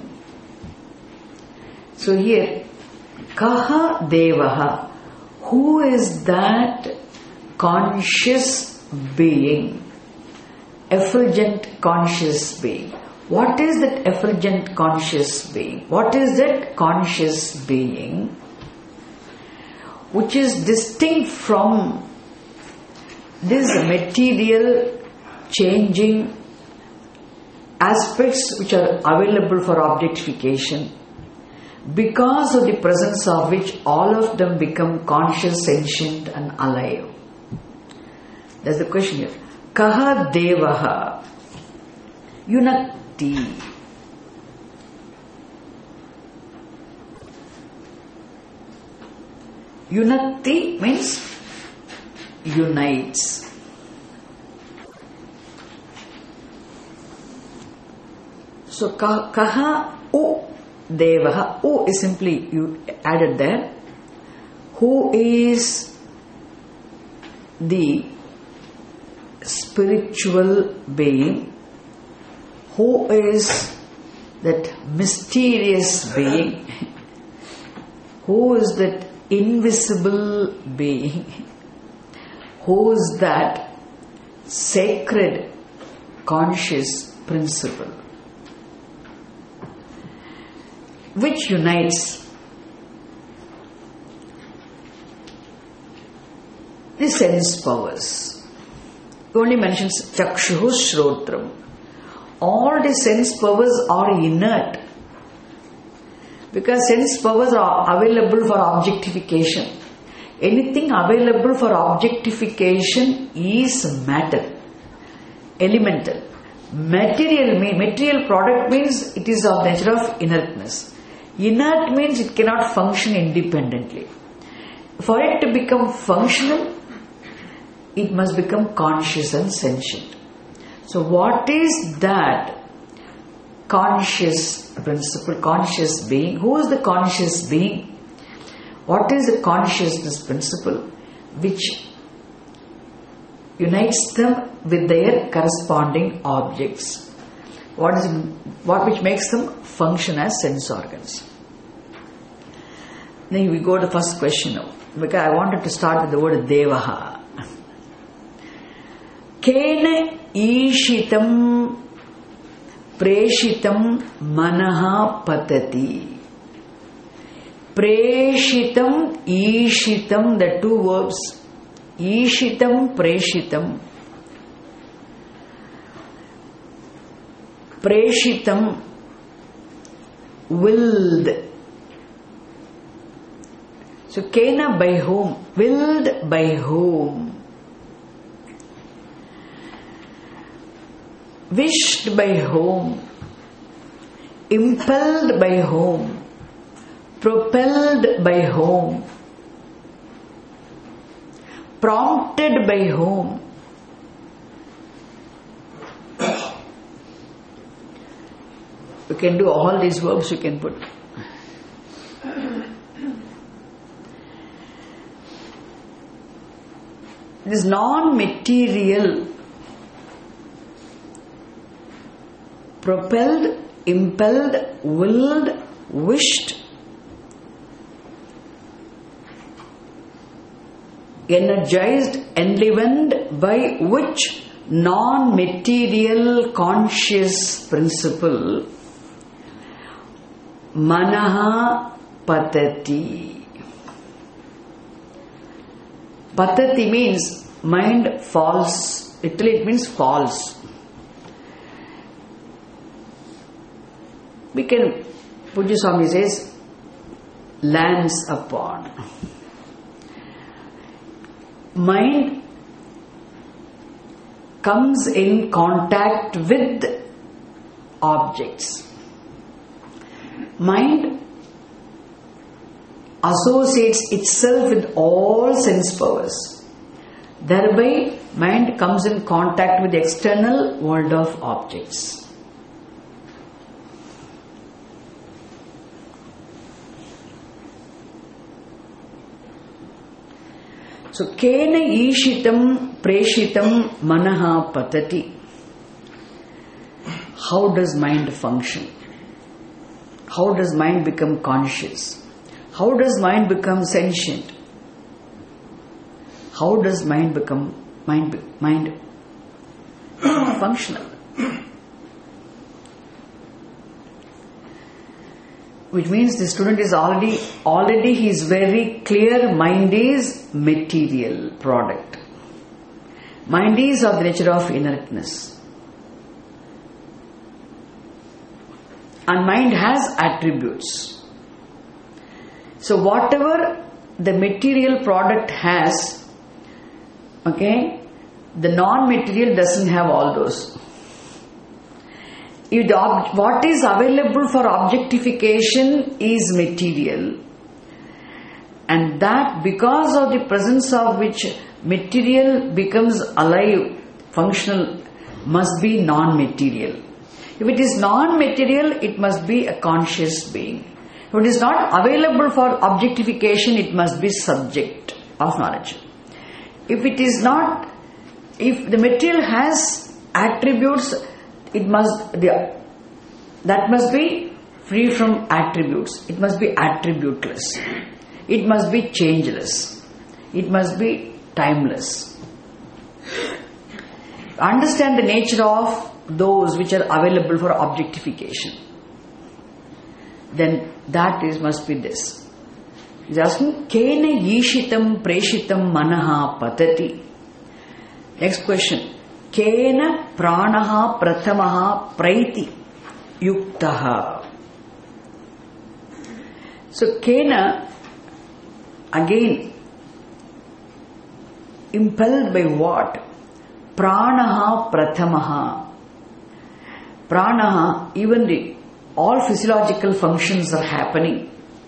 So here, Kaha Devaha. Who is that conscious being? Effulgent conscious being. What is that effulgent conscious being? What is that conscious being which is distinct from this material changing aspects which are available for objectification, because of the presence of which all of them become conscious, sentient and alive? That's the question here. Kaha Devaha Yunati. Yunati means unites. So Kaha U Devaha. U is simply you added there. Who is the spiritual being? Who is that mysterious being? Who is that invisible being? Who is that sacred conscious principle which unites the sense powers? He only mentions Chakshuhu Shrotram. All the sense powers are inert because sense powers are available for objectification. Anything available for objectification is matter, elemental. Material, material product means it is of nature of inertness. Inert means it cannot function independently. For it to become functional, it must become conscious and sentient. So what is that conscious principle, conscious being? Who is the conscious being? What is the consciousness principle which unites them with their corresponding objects? What is what which makes them function as sense organs? Then we go to the first question now, because I wanted to start with the word Devaha. Kena ishitam preshitam manaha patati. Preshitam, ishitam, the two verbs. Ishitam, preshitam. Preshitam, willed. So, kena by whom? Willed by whom? Wished by whom? Impelled by whom? Propelled by whom? Prompted by whom? You can do all these verbs you can put. This non-material, propelled, impelled, willed, wished, energized, enlivened by which non-material conscious principle manaha patati. Patati means mind falls. Literally it means falls. We can, Pujya Swami says, lands upon. Mind comes in contact with objects. Mind associates itself with all sense powers. Thereby, mind comes in contact with the external world of objects. So, kena ishitam preshitam manaha patati. How does mind function? How does mind become conscious? How does mind become sentient? How does mind become mind mind functional? Which means the student is already, already he is very clear, mind is material product. Mind is of the nature of inertness. And mind has attributes. So whatever the material product has, okay, the non-material doesn't have all those. If the ob- what is available for objectification is material, and that because of the presence of which material becomes alive, functional, must be non-material. If it is non-material, it must be a conscious being. If it is not available for objectification, it must be subject of knowledge. If it is not, if the material has attributes, it must, the, that must be free from attributes. It must be attributeless. it must be changeless. It must be timeless. Understand the nature of those which are available for objectification. Then that is must be this. He's asking, Kena yishitam preshitam manaha patati. Next question. Kena pranaha prathamaha praiti yuktaha. So Kena, again, impelled by what? Pranaha prathamaha. Pranaha, even the all physiological functions are happening.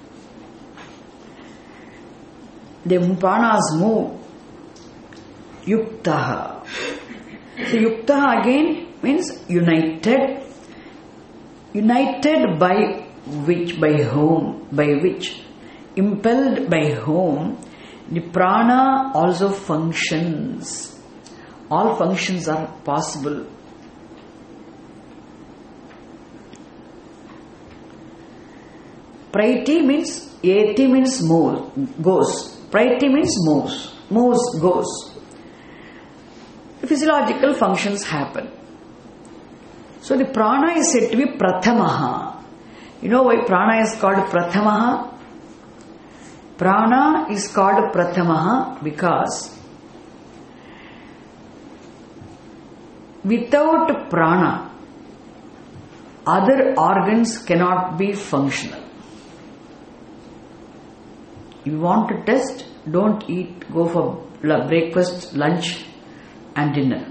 The pranas move. Yuktaha. So yuktaha again means united. United by which? By whom? By which? Impelled by whom? The prana also functions. All functions are possible. Praiti means, eti means move, goes. Praiti means moves. Moves, goes. Physiological functions happen. So the prana is said to be prathamaha. You know why prana is called prathamaha? Prana is called prathamaha because without prana, other organs cannot be functional. You want to test, don't eat, go for breakfast, lunch and dinner.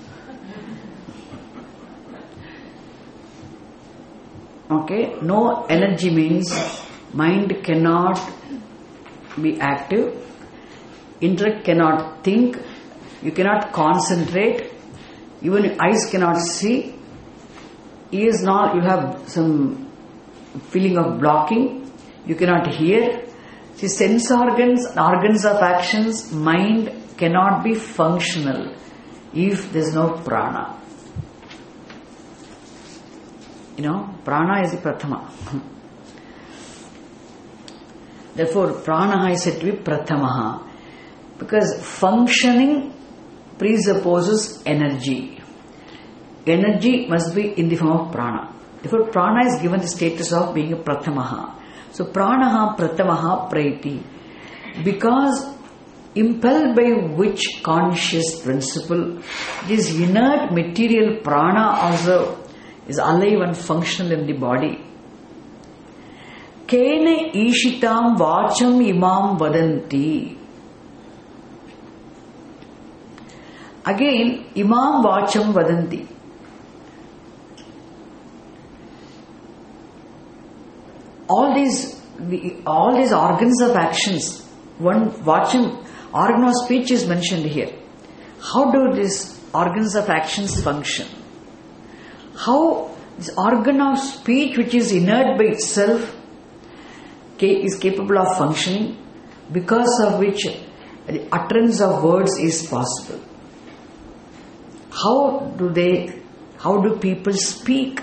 Okay, no energy means mind cannot be active, intellect cannot think, you cannot concentrate, even eyes cannot see, ears not, you have some feeling of blocking, you cannot hear. See, sense organs, organs of actions, mind cannot be functional if there is no prana. You know, prana is the prathama. Therefore, prana is said to be prathamaha. Because functioning presupposes energy. Energy must be in the form of prana. Therefore, prana is given the status of being a prathamaha. So, pranaha prathamaha praiti. Because impelled by which conscious principle, this inert material prana also is alive and functional in the body. Kene ishitam vacham imam vadanti. Again, imam vacham vadanti. All these, the, all these organs of actions, one vacham, organ of speech is mentioned here. How do these organs of actions function? How this organ of speech, which is inert by itself, is capable of functioning, because of which the utterance of words is possible. How do they, how do people speak?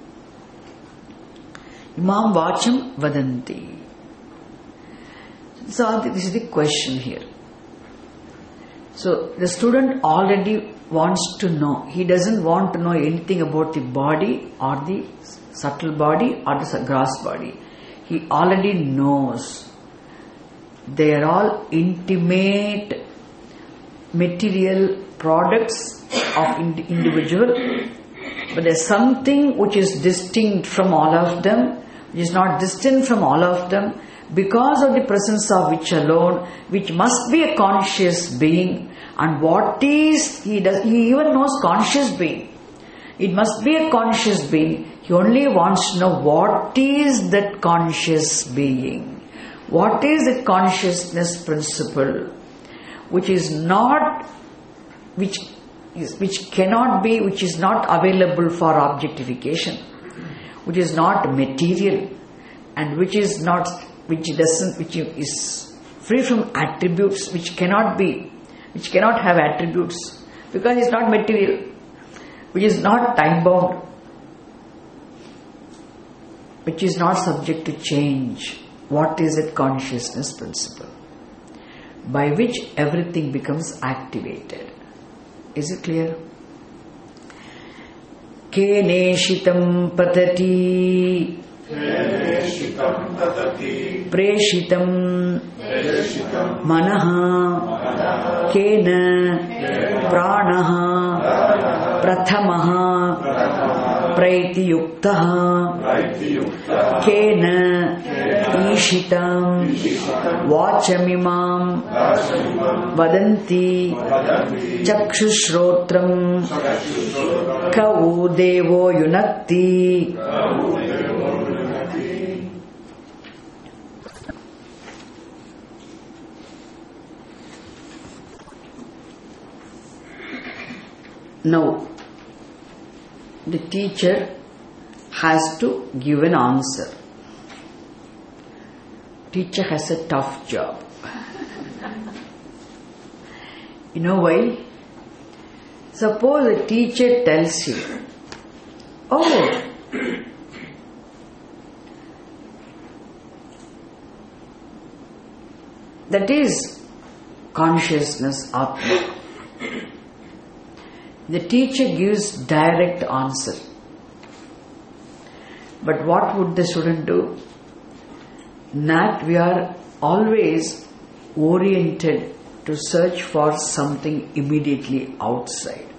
Imam vacham vadanti. So this is the question here. So the student already wants to know. He doesn't want to know anything about the body or the subtle body or the gross body. He already knows. They are all intimate material products of individual, but there is something which is distinct from all of them, which is not distant from all of them, because of the presence of which alone, which must be a conscious being. And what is, he does, he even knows conscious being. It must be a conscious being. He only wants to know what is that conscious being. What is the consciousness principle, which is not, which is, which cannot be, which is not available for objectification, which is not material, and which is not, which doesn't, which is free from attributes, which cannot be, which cannot have attributes, because it's not material, which is not time bound, which is not subject to change. what is that consciousness principle by which everything becomes activated. Is it clear? Keneshitam patati preshitam manaha kena pranaha prathamaha praiti yuktaha kena ishitam vachamimam vadanti chakshushrotram kau devo yunakti. Now, the teacher has to give an answer. Teacher has a tough job. You know why? Suppose a teacher tells you, oh, that is consciousness, Atma. The teacher gives direct answer. But what would the student do? That we are always oriented to search for something immediately outside.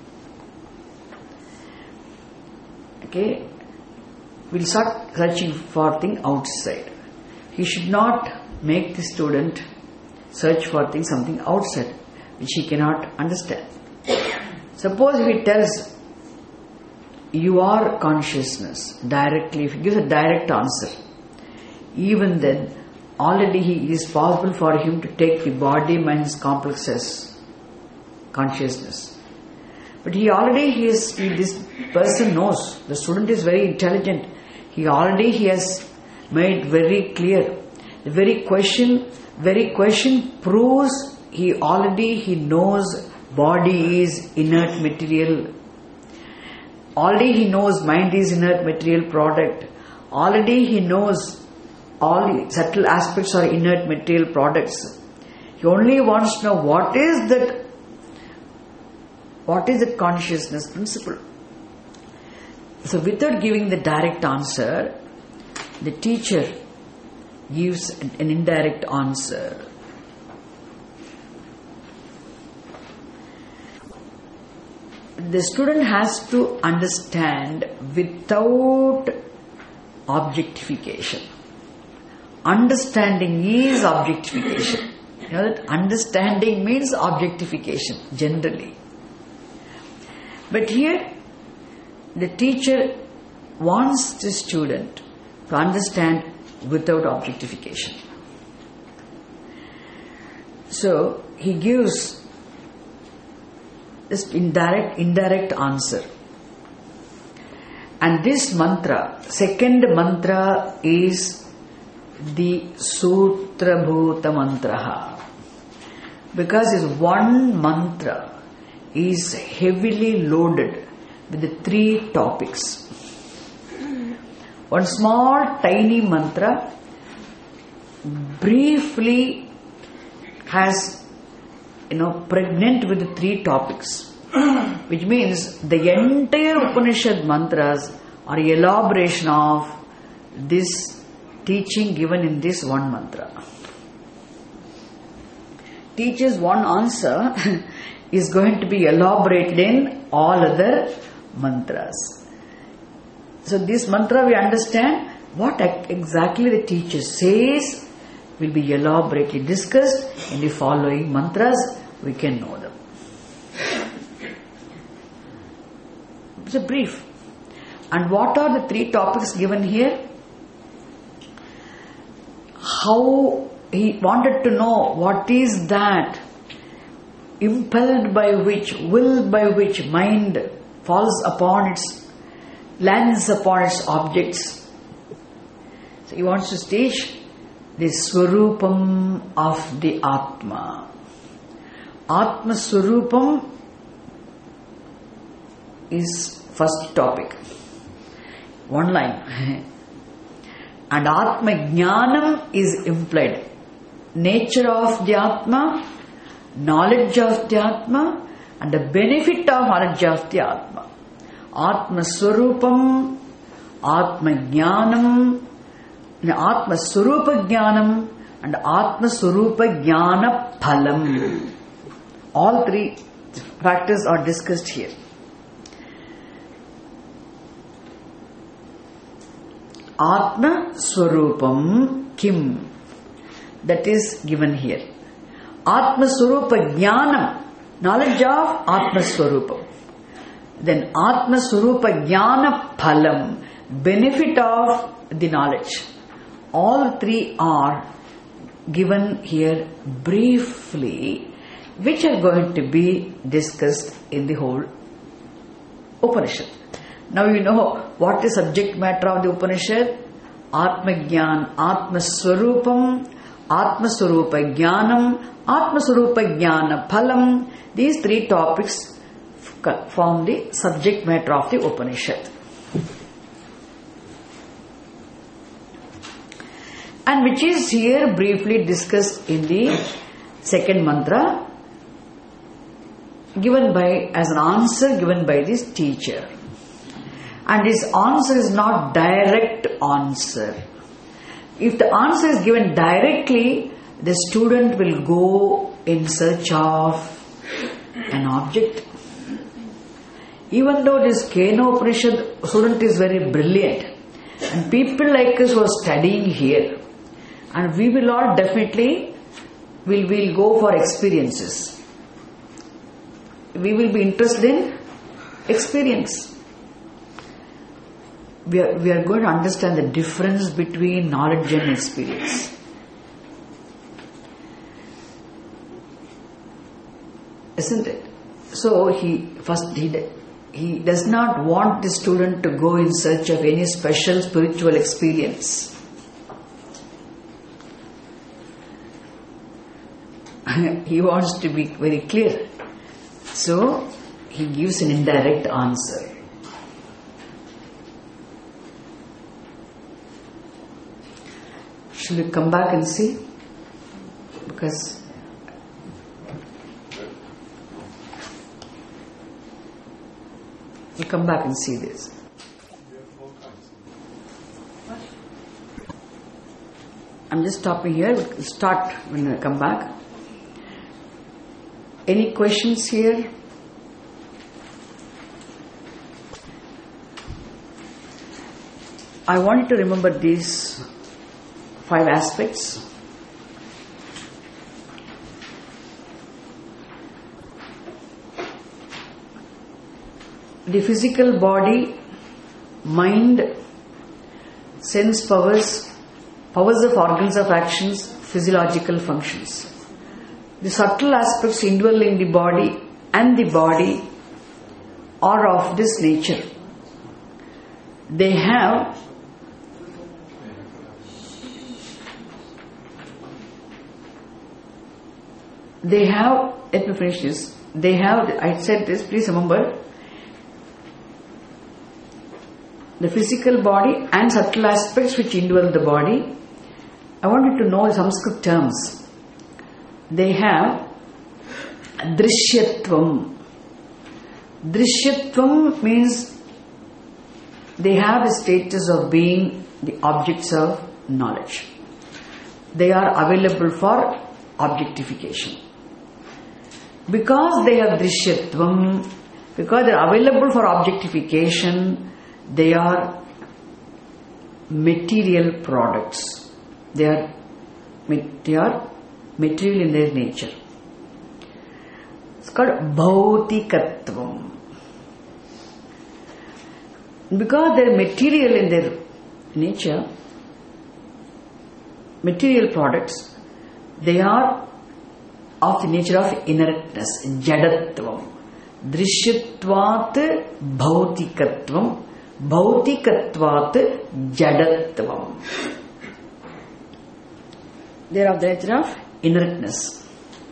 Okay? We'll start searching for things outside. He should not make the student search for things something outside which he cannot understand. Suppose if he tells you are consciousness directly, if he gives a direct answer, even then already he, it is possible for him to take the body mind's complex as consciousness. But he already he is he, this person knows, the student is very intelligent. He already he has made very clear. The very question very question proves he already he knows body is inert material. Already he knows mind is inert material product. Already he knows all the subtle aspects are inert material products. He only wants to know what is that, what is the consciousness principle. So without giving the direct answer, the teacher gives an indirect answer. The student has to understand without objectification. Understanding is objectification. You know that understanding means objectification generally. But here the teacher wants the student to understand without objectification. So he gives this indirect, indirect answer. And this mantra, second mantra is the Sutra Bhuta Mantraha. Because this one mantra is heavily loaded with the three topics. One small tiny mantra briefly has, you know, pregnant with the three topics, which means the entire Upanishad mantras are elaboration of this teaching given in this one mantra. Teacher's one answer is going to be elaborated in all other mantras. So this mantra we understand what exactly the teacher says will be elaborately discussed in the following mantras. We can know them. It's a brief. And what are the three topics given here? How he wanted to know what is that impelled by which, will by which mind falls upon its, lands upon its objects. So he wants to stage the Swarupam of the Atma. Atma Swarupam is first topic. One line. and Atma Jnanam is implied. Nature of the Atma, knowledge of the Atma, and the benefit of knowledge of the Atma. Atma Swarupam, Atma Jnanam, Atma Swarupa Jnanam, and Atma Swarupa Jnana Phalam. All three factors are discussed here. Atma Swarupam Kim, that is given here. Atma Swarupa Jnanam, knowledge of Atma Swarupam. Then Atma Swarupa Jnana Phalam, benefit of the knowledge. All three are given here briefly, which are going to be discussed in the whole Upanishad. Now you know what is subject matter of the Upanishad. Atma Jnana, Atma Swarupam, Atma Swarupa Jnanam, Atma Swarupa Jnana Phalam. These three topics form the subject matter of the Upanishad. And which is here briefly discussed in the second mantra, given by, as an answer given by this teacher. And his answer is not direct answer. If the answer is given directly, the student will go in search of an object. Even though this Kena Upanishad student is very brilliant, and people like us who are studying here, and we will all definitely will will go for experiences. We will be interested in experience. We are, we are going to understand the difference between knowledge and experience. Isn't it? So he first he he does not want the student to go in search of any special spiritual experience. He wants to be very clear. So he gives an indirect answer. Shall we come back and see? Because we'll come back and see this. I'm just stopping here. We'll start when I come back. Any questions here? I want you to remember these five aspects. The physical body, mind, sense powers, powers of organs of actions, physiological functions. The subtle aspects indwelling the body and the body are of this nature. They have They have, let me finish this. They have, I said this, please remember, the physical body and subtle aspects which indwell the body. I want you to know Sanskrit terms. They have Drishyatvam. Drishyatvam means they have the status of being the objects of knowledge. They are available for objectification. Because they have Drishyatvam, because they are available for objectification, they are material products. They are, they are material in their nature. It's called Bhautikatvam. Because they are material in their nature, material products, they are of the nature of inertness, Jadatvam. Drishyatvat Bhautikatvam, Bhautikatvat Jadatvam. They are of the nature of inertness.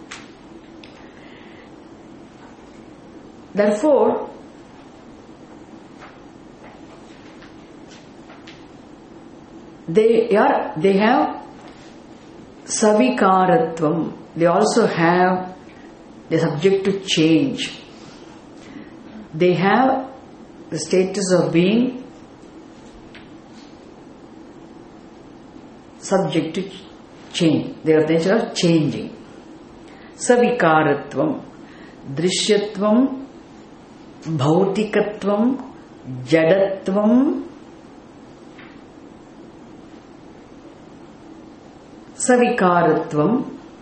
Therefore, they are they have savikaratvam. They also have the subject to change. They have the status of being subject to change. They are the nature of changing. Savikaratvam, drishyatvam, bhautikatvam, jadatvam, savikaratvam,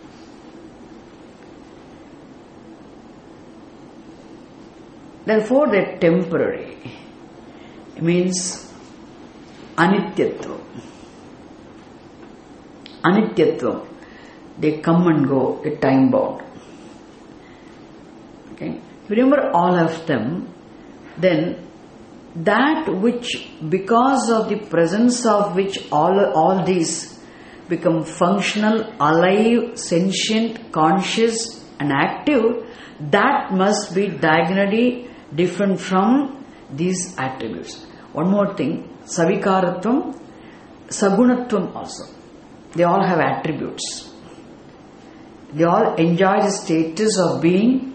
therefore they are temporary. It means anityatvam. Anityatvam. They come and go, they're time bound. Okay? If you remember all of them, then that which, because of the presence of which all, all these become functional, alive, sentient, conscious and active, that must be diagonally different from these attributes. One more thing, savikaratvam, sagunatvam also. They all have attributes. They all enjoy the status of being,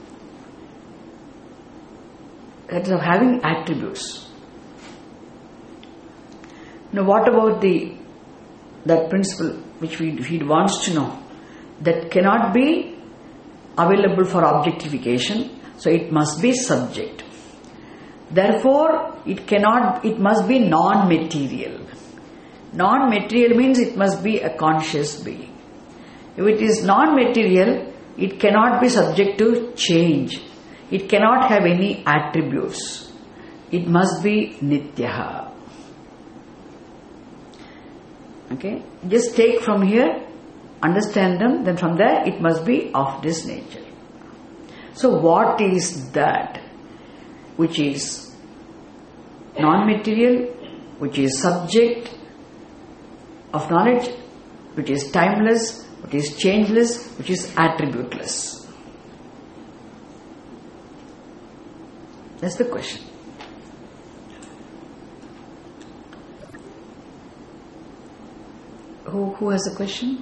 that is, of having attributes. Now what about the that principle which we, he wants to know, that cannot be available for objectification, so it must be subject. Therefore, it cannot, it must be non-material. Non-material means it must be a conscious being. If it is non-material, it cannot be subject to change. It cannot have any attributes. It must be nityaha. Okay? Just take from here, understand them, then from there it must be of this nature. So what is that which is non-material, which is subject of knowledge, which is timeless, which is changeless, which is attributeless? That's the question. Who, who has a question?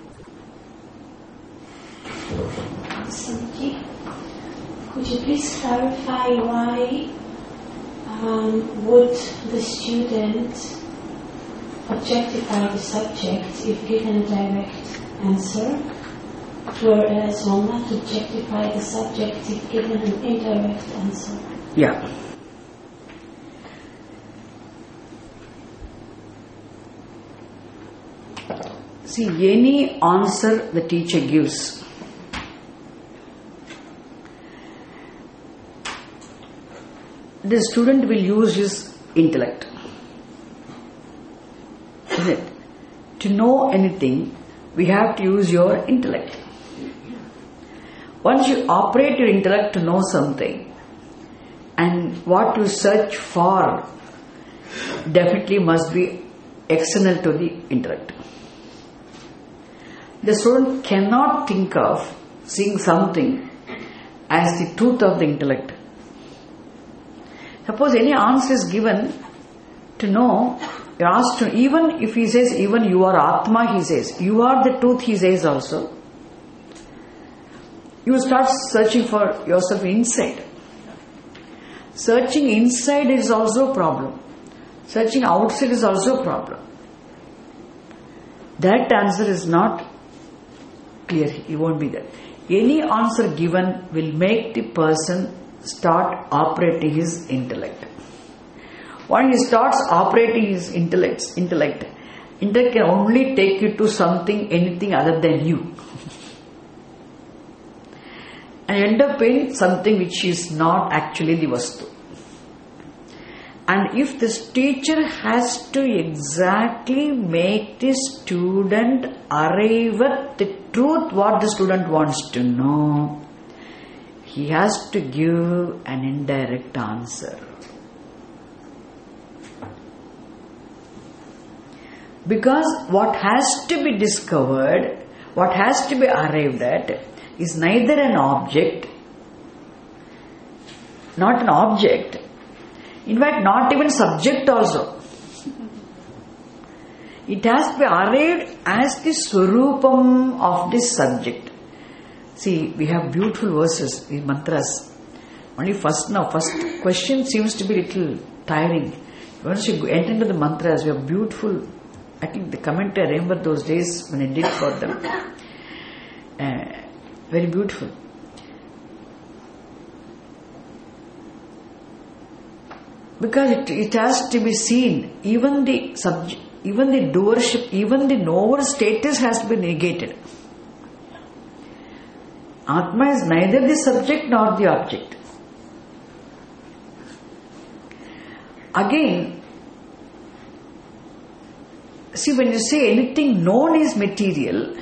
Samji, could you please clarify why um, would the student objectify the subject if given a direct answer, whereas will not objectify the subject if given an indirect answer? Yeah. See, any answer the teacher gives, the student will use his intellect. Isn't it? To know anything, we have to use your intellect. Once you operate your intellect to know something, and what you search for definitely must be external to the intellect. The student cannot think of seeing something as the truth of the intellect. Suppose any answer is given to know, you're asked to, even if he says, even you are Atma, he says, you are the truth, he says also. You start searching for yourself inside. Searching inside is also a problem. Searching outside is also a problem. That answer is not clear. It won't be there. Any answer given will make the person start operating his intellect. When he starts operating his intellect, intellect, intellect can only take you to something, anything other than you. And end up in something which is not actually the vastu. And if this teacher has to exactly make the student arrive at the truth what the student wants to know, he has to give an indirect answer. Because what has to be discovered, what has to be arrived at, is neither an object, not an object, in fact not even subject also. It has to be arrived as the swarupam of this subject. See, we have beautiful verses, these mantras. Only first now, first question seems to be a little tiring. Once you enter into the mantras, we have beautiful. I think the commentary, I remember those days when I did for them. Uh, very beautiful. Because it, it has to be seen, even the subject, even the doership, even the knower status has to be negated. Atma is neither the subject nor the object. Again, see, when you say anything known is material,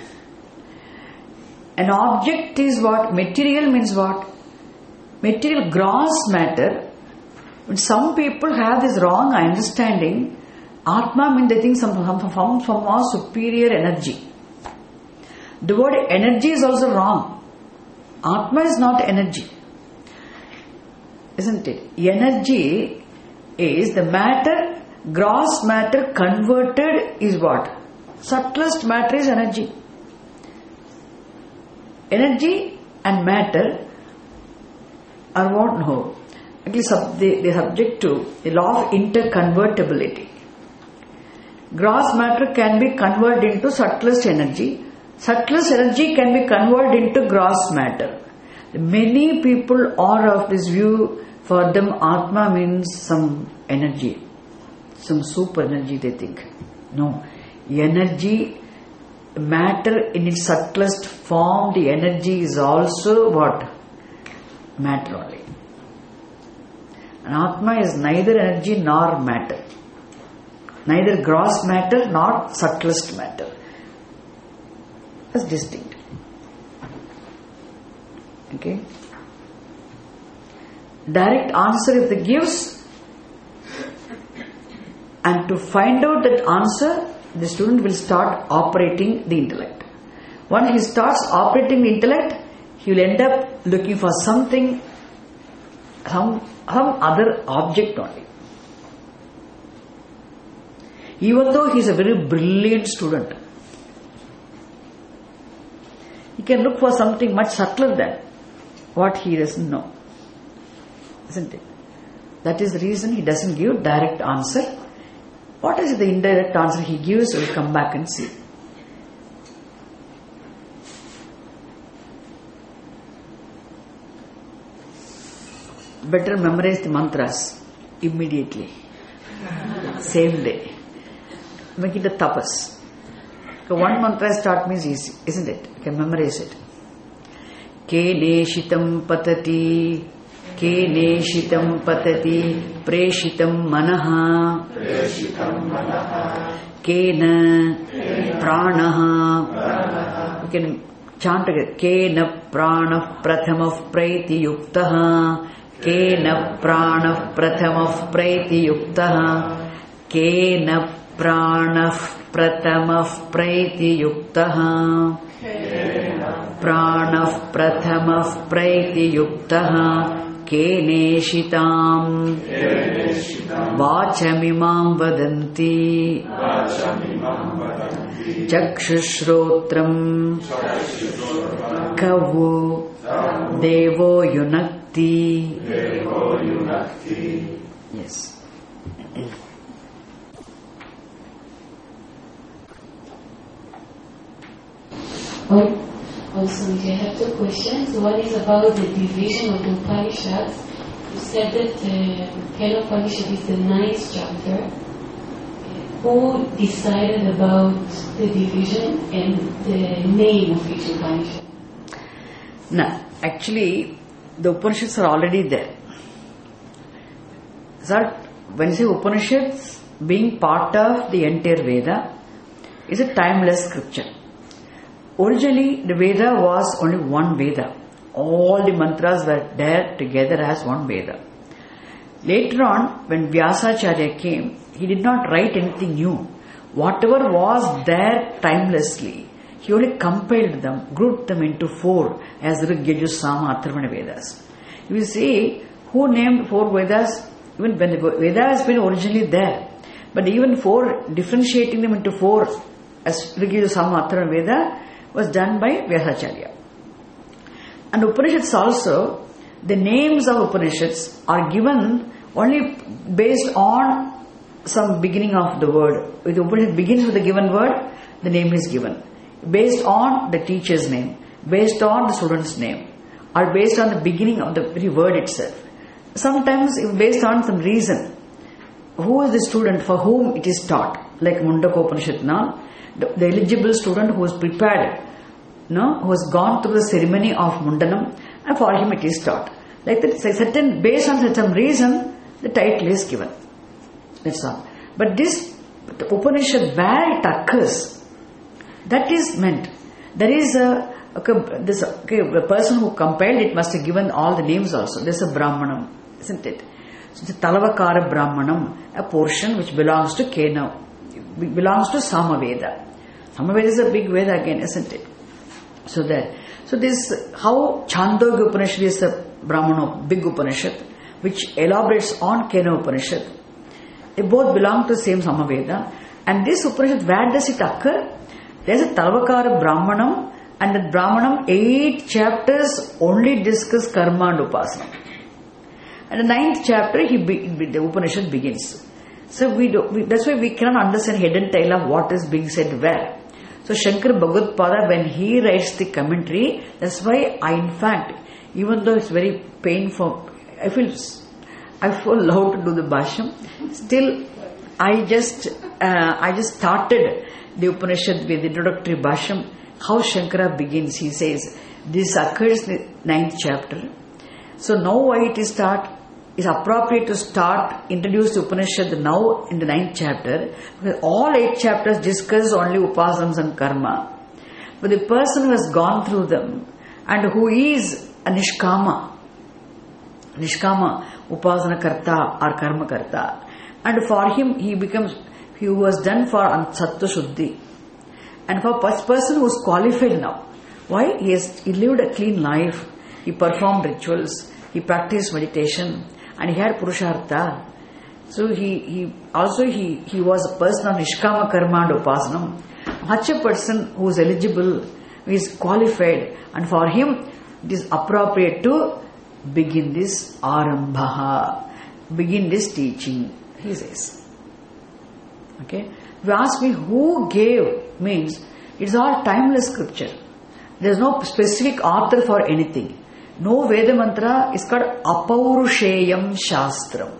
an object is what? Material means what? Material, gross matter. When some people have this wrong understanding, Atma means they think some, some, some, some more superior energy. The word energy is also wrong. Atma is not energy. Isn't it? Energy is the matter, gross matter converted is what? Subtlest matter is energy. Energy and matter are what? No. At least they, they are subject to the law of interconvertibility. Gross matter can be converted into subtlest energy. Subtlest energy can be converted into gross matter. Many people are of this view. For them, Atma means some energy, some super energy they think. No. Energy, matter in its subtlest form, the energy is also what? Matter only. And Atma is neither energy nor matter. Neither gross matter nor subtlest matter. That's distinct. Okay? Direct answer if they gives, and to find out that answer, the student will start operating the intellect. Once he starts operating the intellect, he will end up looking for something, some, some other object only. Even though he is a very brilliant student, he can look for something much subtler than what he doesn't know. Isn't it? That is the reason he doesn't give direct answer. What is the indirect answer he gives? We'll come back and see. Better memorize the mantras immediately. Same day. Make it a tapas. So one mantra start means easy, isn't it? You can memorize it. Kene shitam patati, kene shitam patati, preshitam manaha, kena pranaha. You can chant again. Kena prana prathama praiti yuktaha, kena prana prathama praiti yuktaha, kena prana prathama praiti yuktaha, prana prathama praiti yuktaha, keneshitam vachamimam vadanti chakshushrotram kavu devo yunakti. Yes. Oh, also, I have two questions. One is about the division of the Upanishads. You said that uh, Kena Upanishad is the ninth chapter. Who decided about the division and the name of each Upanishad? No, actually, the Upanishads are already there. So, when you say Upanishads being part of the entire Veda, is a timeless scripture. Originally, the Veda was only one Veda. All the mantras were there together as one Veda. Later on, when Vyasacharya came, he did not write anything new. Whatever was there timelessly, he only compiled them, grouped them into four as Rig, Yajur, Sama, Atharvana Vedas. You see, who named four Vedas? Even when the Veda has been originally there, But even four, differentiating them into four as Rigveda, Sama, Atharvana, Veda was done by Vyasacharya. And Upanishads also, the names of Upanishads are given only based on some beginning of the word. If the Upanishad begins with a given word, the name is given. Based on the teacher's name, based on the student's name, or based on the beginning of the very word itself. Sometimes based on some reason. Who is the student for whom it is taught? Like Mundaka Upanishad now, the, the eligible student who is prepared, no, who has gone through the ceremony of Mundanam, and for him it is taught. Like that, certain, based on some reason, the title is given. That's all. But this the Upanishad, where it occurs, that is meant. There is a okay, this okay, the person who compiled it must have given all the names also. There's a Brahmanam, isn't it? So the Talavakara Brahmanam, a portion which belongs to Kena, belongs to Samaveda. Samaveda is a big Veda again, isn't it? So there. So this, how Chandogya Upanishad is a Brahmana, big Upanishad, which elaborates on Kena Upanishad. They both belong to the same Samaveda. And this Upanishad, where does it occur? There is a Talavakara Brahmanam, and that Brahmanam, eight chapters only discuss Karma and Upasana. And the ninth chapter, he be, the Upanishad begins. So we do, we, that's why we cannot understand head and tail of what is being said where. So Shankara Bhagavad-pada, when he writes the commentary, that's why I, in fact, even though it's very painful, I feel I feel loud to do the Bhashyam. Still, I just uh, I just started the Upanishad with the introductory Bhashyam. How Shankara begins, he says, this occurs in the ninth chapter. So now why it is start, is appropriate to start, introduce the Upanishad now in the ninth chapter, because all eight chapters discuss only Upasanas and Karma. But the person who has gone through them, and who is a Nishkama, Nishkama, Upasana Karta or Karma Karta, and for him he becomes, he was done for Sattva Shuddhi. And for a person who is qualified now, why? He has he lived a clean life, he performed rituals, he practiced meditation, and he had Purushartha. So he, he also he, he was a person of Nishkama Karma and Upasanam. Such a person who is eligible, who is qualified, and for him it is appropriate to begin this Arambha, begin this teaching, he says. Okay? If you ask me who gave, means it's all timeless scripture. There is no specific author for anything. No Veda mantra is called Apaurusheyam Shastram.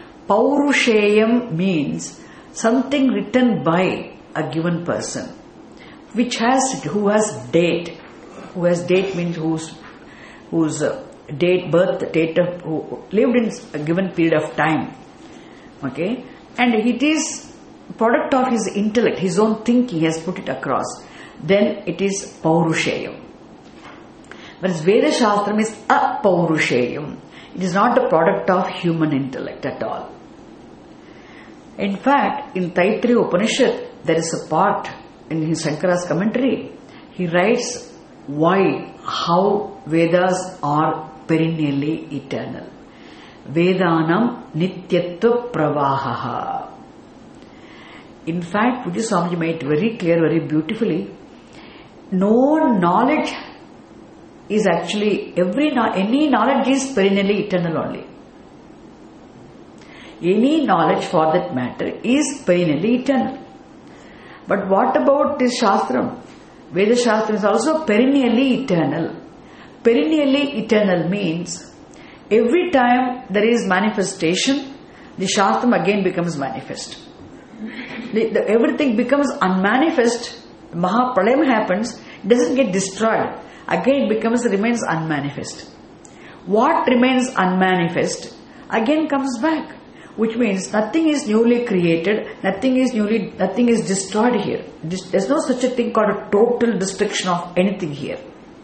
Paurusheyam means something written by a given person, which has, who has date. Who has date means whose, whose date, birth, date of, who lived in a given period of time. Okay? And it is product of his intellect, his own thinking, he has put it across. Then it is Paurusheyam. Whereas Veda Shastram is Apaurusheyam. It is not a product of human intellect at all. In fact, in Taittiriya Upanishad, there is a part in his Shankara's commentary. He writes why, how Vedas are perennially eternal. Vedanam Nityatva Pravahaha. In fact, Pujya Swamiji made it very clear, very beautifully. No knowledge is actually, every any knowledge is perennially eternal only. Any knowledge for that matter is perennially eternal. But what about this Shastram? Veda Shastram is also perennially eternal. Perennially eternal means every time there is manifestation, the Shastram again becomes manifest. The, the, everything becomes unmanifest. Mahapralayam happens, it doesn't get destroyed. Again it becomes, remains unmanifest. What remains unmanifest again comes back, which means nothing is newly created, nothing is newly, nothing is destroyed here. There's no such a thing called a total destruction of anything here.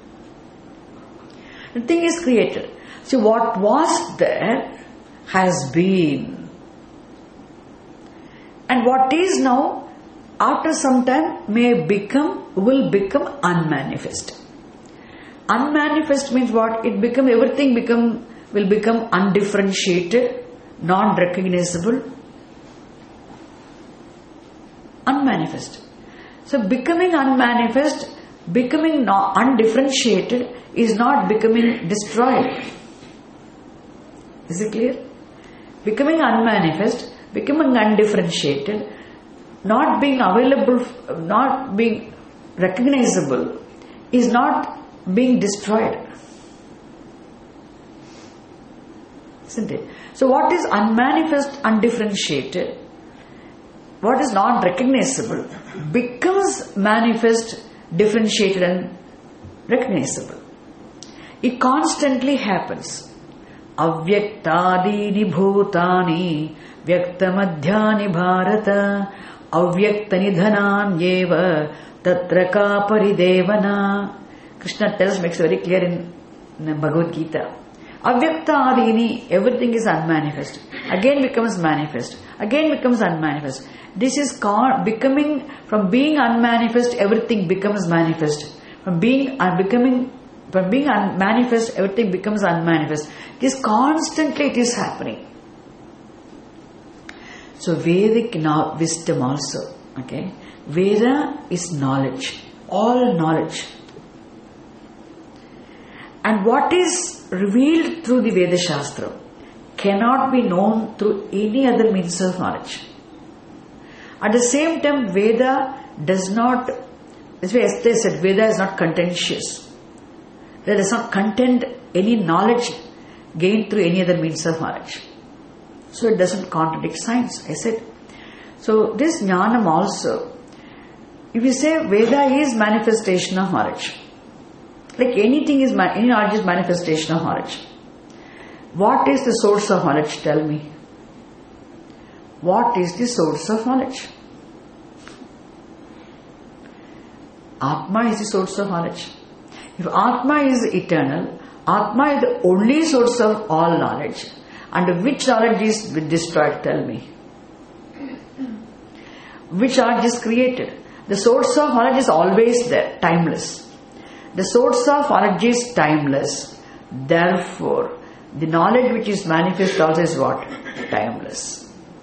Nothing is created. See, what was there has been. And what is now, after some time, may become, will become unmanifest. Unmanifest means what? It become, everything become, will become undifferentiated, non-recognizable. unmanifest. So becoming unmanifest, becoming not undifferentiated is not becoming destroyed. Is it clear? Becoming unmanifest, becoming undifferentiated, not being available, not being recognizable, is not being destroyed. Isn't it? So what is unmanifest, undifferentiated, what is not recognizable, becomes manifest, differentiated and recognizable. It constantly happens. Avyaktadini bhutani vyaktamadhyani bharata avyaktanidhananyeva tatra ka paridevana. Krishna tells, makes very clear in, in Bhagavad Gita. Avyaktadini, everything is unmanifest. Again becomes manifest. Again becomes unmanifest. This is con- becoming, from being unmanifest, everything becomes manifest. From being un- becoming, from being unmanifest, everything becomes unmanifest. It is constantly, it is happening. So Vedic now wisdom also, okay. Veda is knowledge, all knowledge. And what is revealed through the Veda Shastra cannot be known through any other means of knowledge. At the same time, Veda does not, that's why Esther said, Veda is not contentious. It does not contain any knowledge gained through any other means of knowledge. So it doesn't contradict science, I said. So this Jnanam also, if you say Veda is manifestation of knowledge, like anything is, any knowledge is manifestation of knowledge. What is the source of knowledge? Tell me. What is the source of knowledge? Atma is the source of knowledge. If Atma is eternal, Atma is the only source of all knowledge. And which knowledge is destroyed? Tell me. Which knowledge is created? The source of knowledge is always there, timeless. The source of knowledge is timeless. Therefore, the knowledge which is manifest also is what? Timeless.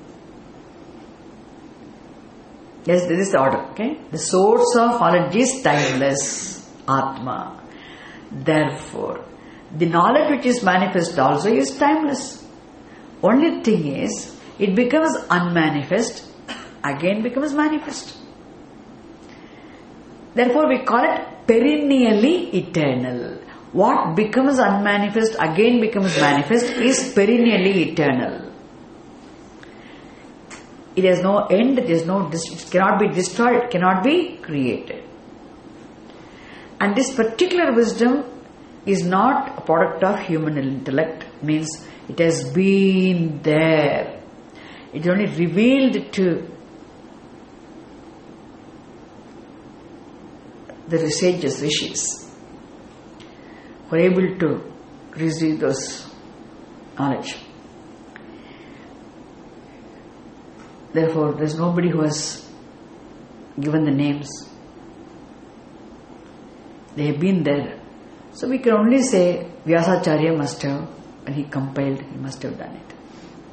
Yes, this is the order, okay? The source of knowledge is timeless, Atma. Therefore, the knowledge which is manifest also is timeless. Only thing is, it becomes unmanifest, again becomes manifest. Therefore, we call it perennially eternal. What becomes unmanifest, again becomes manifest, is perennially eternal. It has no end, it has no, it cannot be destroyed, it cannot be created. And this particular wisdom is not a product of human intellect, means it has been there. It is only revealed to the sages, rishis, who are able to receive those knowledge. Therefore, there is nobody who has given the names. They have been there. So we can only say Vyasacharya must have, when he compiled, he must have done it.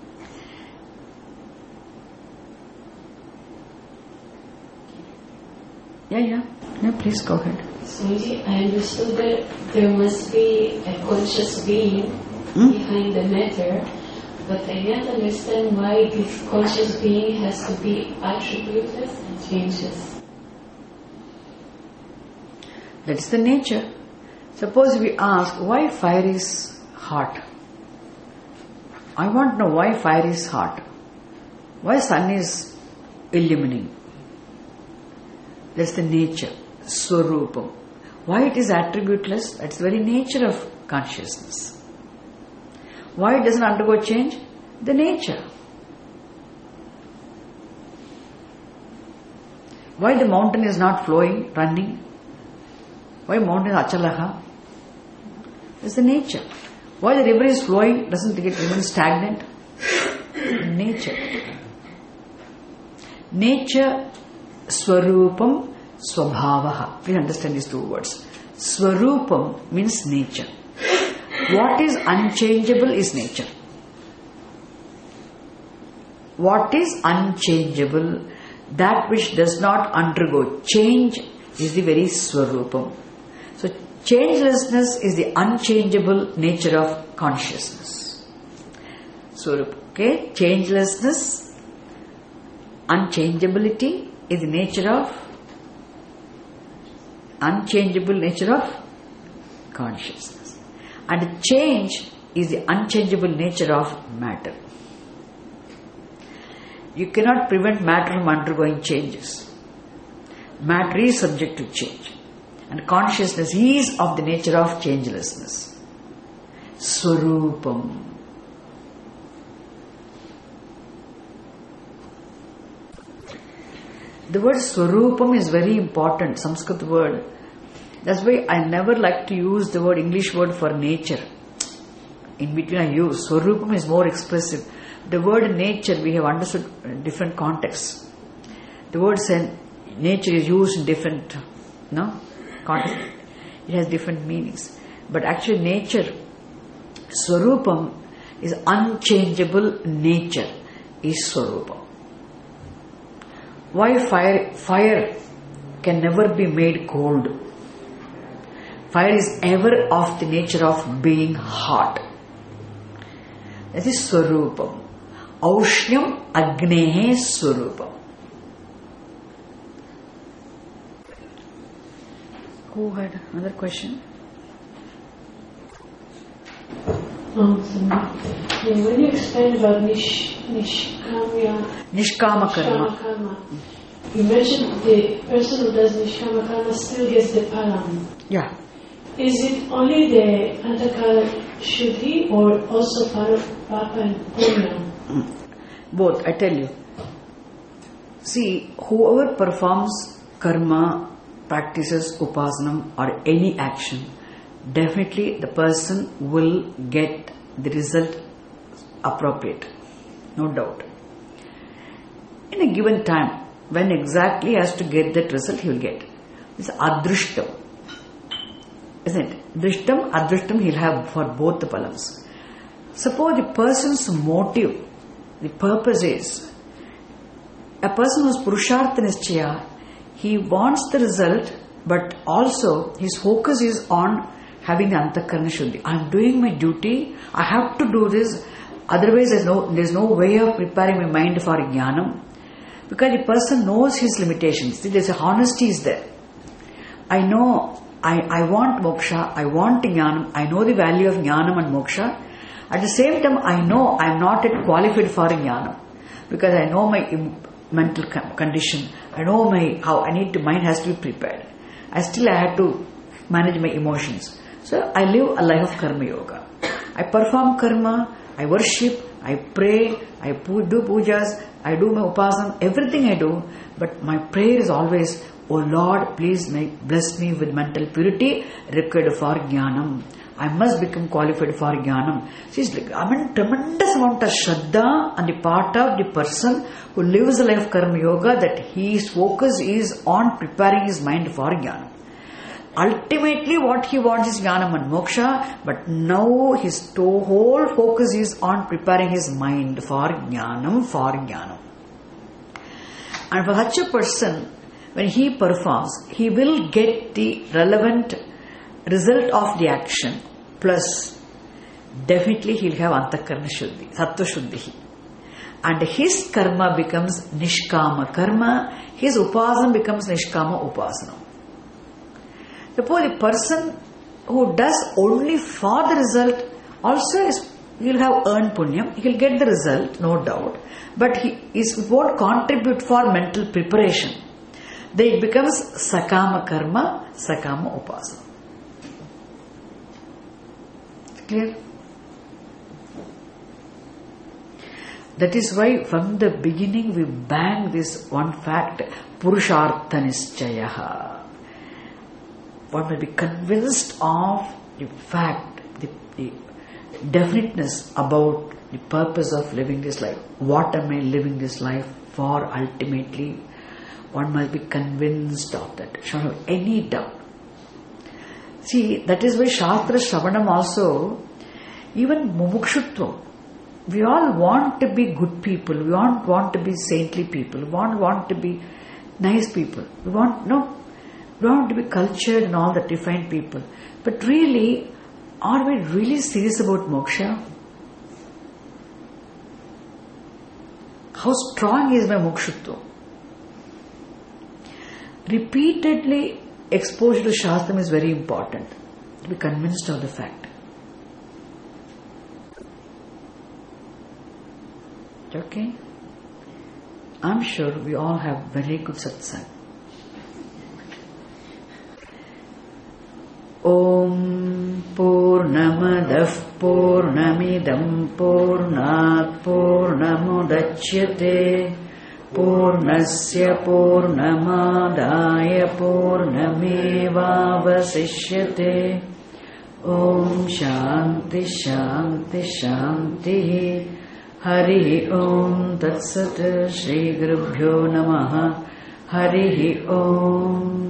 Yeah, yeah. Yeah, please go ahead. Swamiji, I understood that there must be a conscious being hmm? behind the matter, but I can't understand why this conscious being has to be attributeless and changeless. That's the nature. Suppose we ask, why fire is hot? I want to know why fire is hot. Why sun is illuminating? That's the nature, Swarupam. Why it is attributeless? That's the very nature of consciousness. Why it doesn't undergo change? The nature. Why the mountain is not flowing, running? Why mountain is achalaha? It's the nature. Why the river is flowing, doesn't get remain stagnant? Nature. Nature, Swarupam, Swabhavaha. Please understand these two words. Swarupam means nature. What is unchangeable is nature. What is unchangeable? that which does not undergo change is the very Swarupam. So changelessness is the unchangeable nature of consciousness. Swarup, okay? Changelessness, unchangeability is the nature of, unchangeable nature of consciousness. And change is the unchangeable nature of matter. You cannot prevent matter from undergoing changes. Matter is subject to change. And consciousness is of the nature of changelessness. Swarupam. The word Swarupam is very important, Sanskrit word. That's why I never like to use the word, English word for nature. In between I use. Swarupam is more expressive. The word nature we have understood in different contexts. The word nature is used in different no, contexts. It has different meanings. But actually nature, Swarupam is unchangeable nature, is Swarupam. Why fire? Fire can never be made cold. Fire is ever of the nature of being hot. That is Swarupam. Aushnyam Agnehe Swarupam. Who had another question? Um, so, when you explain about nish, nishkamya, Nishkama karma. nishkama karma, you mentioned the person who does nishkama karma still gets the param. Yeah. Is it only the antakara shuddhi or also papa and punya? Both, I tell you. See, whoever performs karma, practices upasanam or any action, definitely the person will get the result appropriate. No doubt. In a given time, when exactly he has to get that result, he will get. It's adrishtam. Isn't it? Drishtam, adrishtam he'll have for both the palams. Suppose the person's motive, the purpose is, a person who's purushartha nischaya, he wants the result, but also his focus is on having the antakarana shuddhi. I'm doing my duty, I have to do this, otherwise there's no, there's no way of preparing my mind for jnanam. Because the person knows his limitations. See, there's a honesty is there. I know, I, I want moksha, I want jnanam, I know the value of jnanam and moksha. At the same time, I know I am not yet qualified for jnanam. Because I know my im- mental condition, I know my how I need to, mind has to be prepared. I still I have to manage my emotions. So I live a life of karma yoga. I perform karma, I worship, I pray, I do pujas, I do my upasana, everything I do, but my prayer is always, oh Lord, please bless me with mental purity required for jnanam. I must become qualified for jnanam. See, it's like, I mean, tremendous amount of shraddha on the part of the person who lives the life of karma yoga, that his focus is on preparing his mind for jnanam. Ultimately, what he wants is jnanam and moksha, but now his to- whole focus is on preparing his mind for jnanam, for jnanam. And for such a person, when he performs, he will get the relevant result of the action, plus definitely he'll have antakarana shuddhi, sattva shuddhi. And his karma becomes nishkama karma, his upasana becomes nishkama upasana. Suppose the person who does only for the result, also is, he'll have earned punyam, he'll get the result, no doubt, but he is, won't contribute for mental preparation. Then it becomes sakama karma, sakama upasana. Clear? That is why from the beginning we bang this one fact, purushartha nischayaha. One will be convinced of the fact, the, the definiteness about the purpose of living this life. What am I living this life for ultimately? One must be convinced of that. Should not have any doubt. See, that is why Shastra Shravanam also, even mumukshutvam, we all want to be good people. We want, want to be saintly people. We want, want to be nice people. We want, no, we want to be cultured and all that refined people. But really, are we really serious about moksha? How strong is my mokshutva? Repeatedly exposure to Shastram is very important to be convinced of the fact. Okay? I'm sure we all have very good satsang. Om Purnamadah Purnamidam Purnat Purnamudachyate Purnasya Purnamadaya Purnamevavasishyate. Om Shanti Shanti Shanti. Hari Om Tat Sat. Shri Gurubhyo Namaha. Hari Om.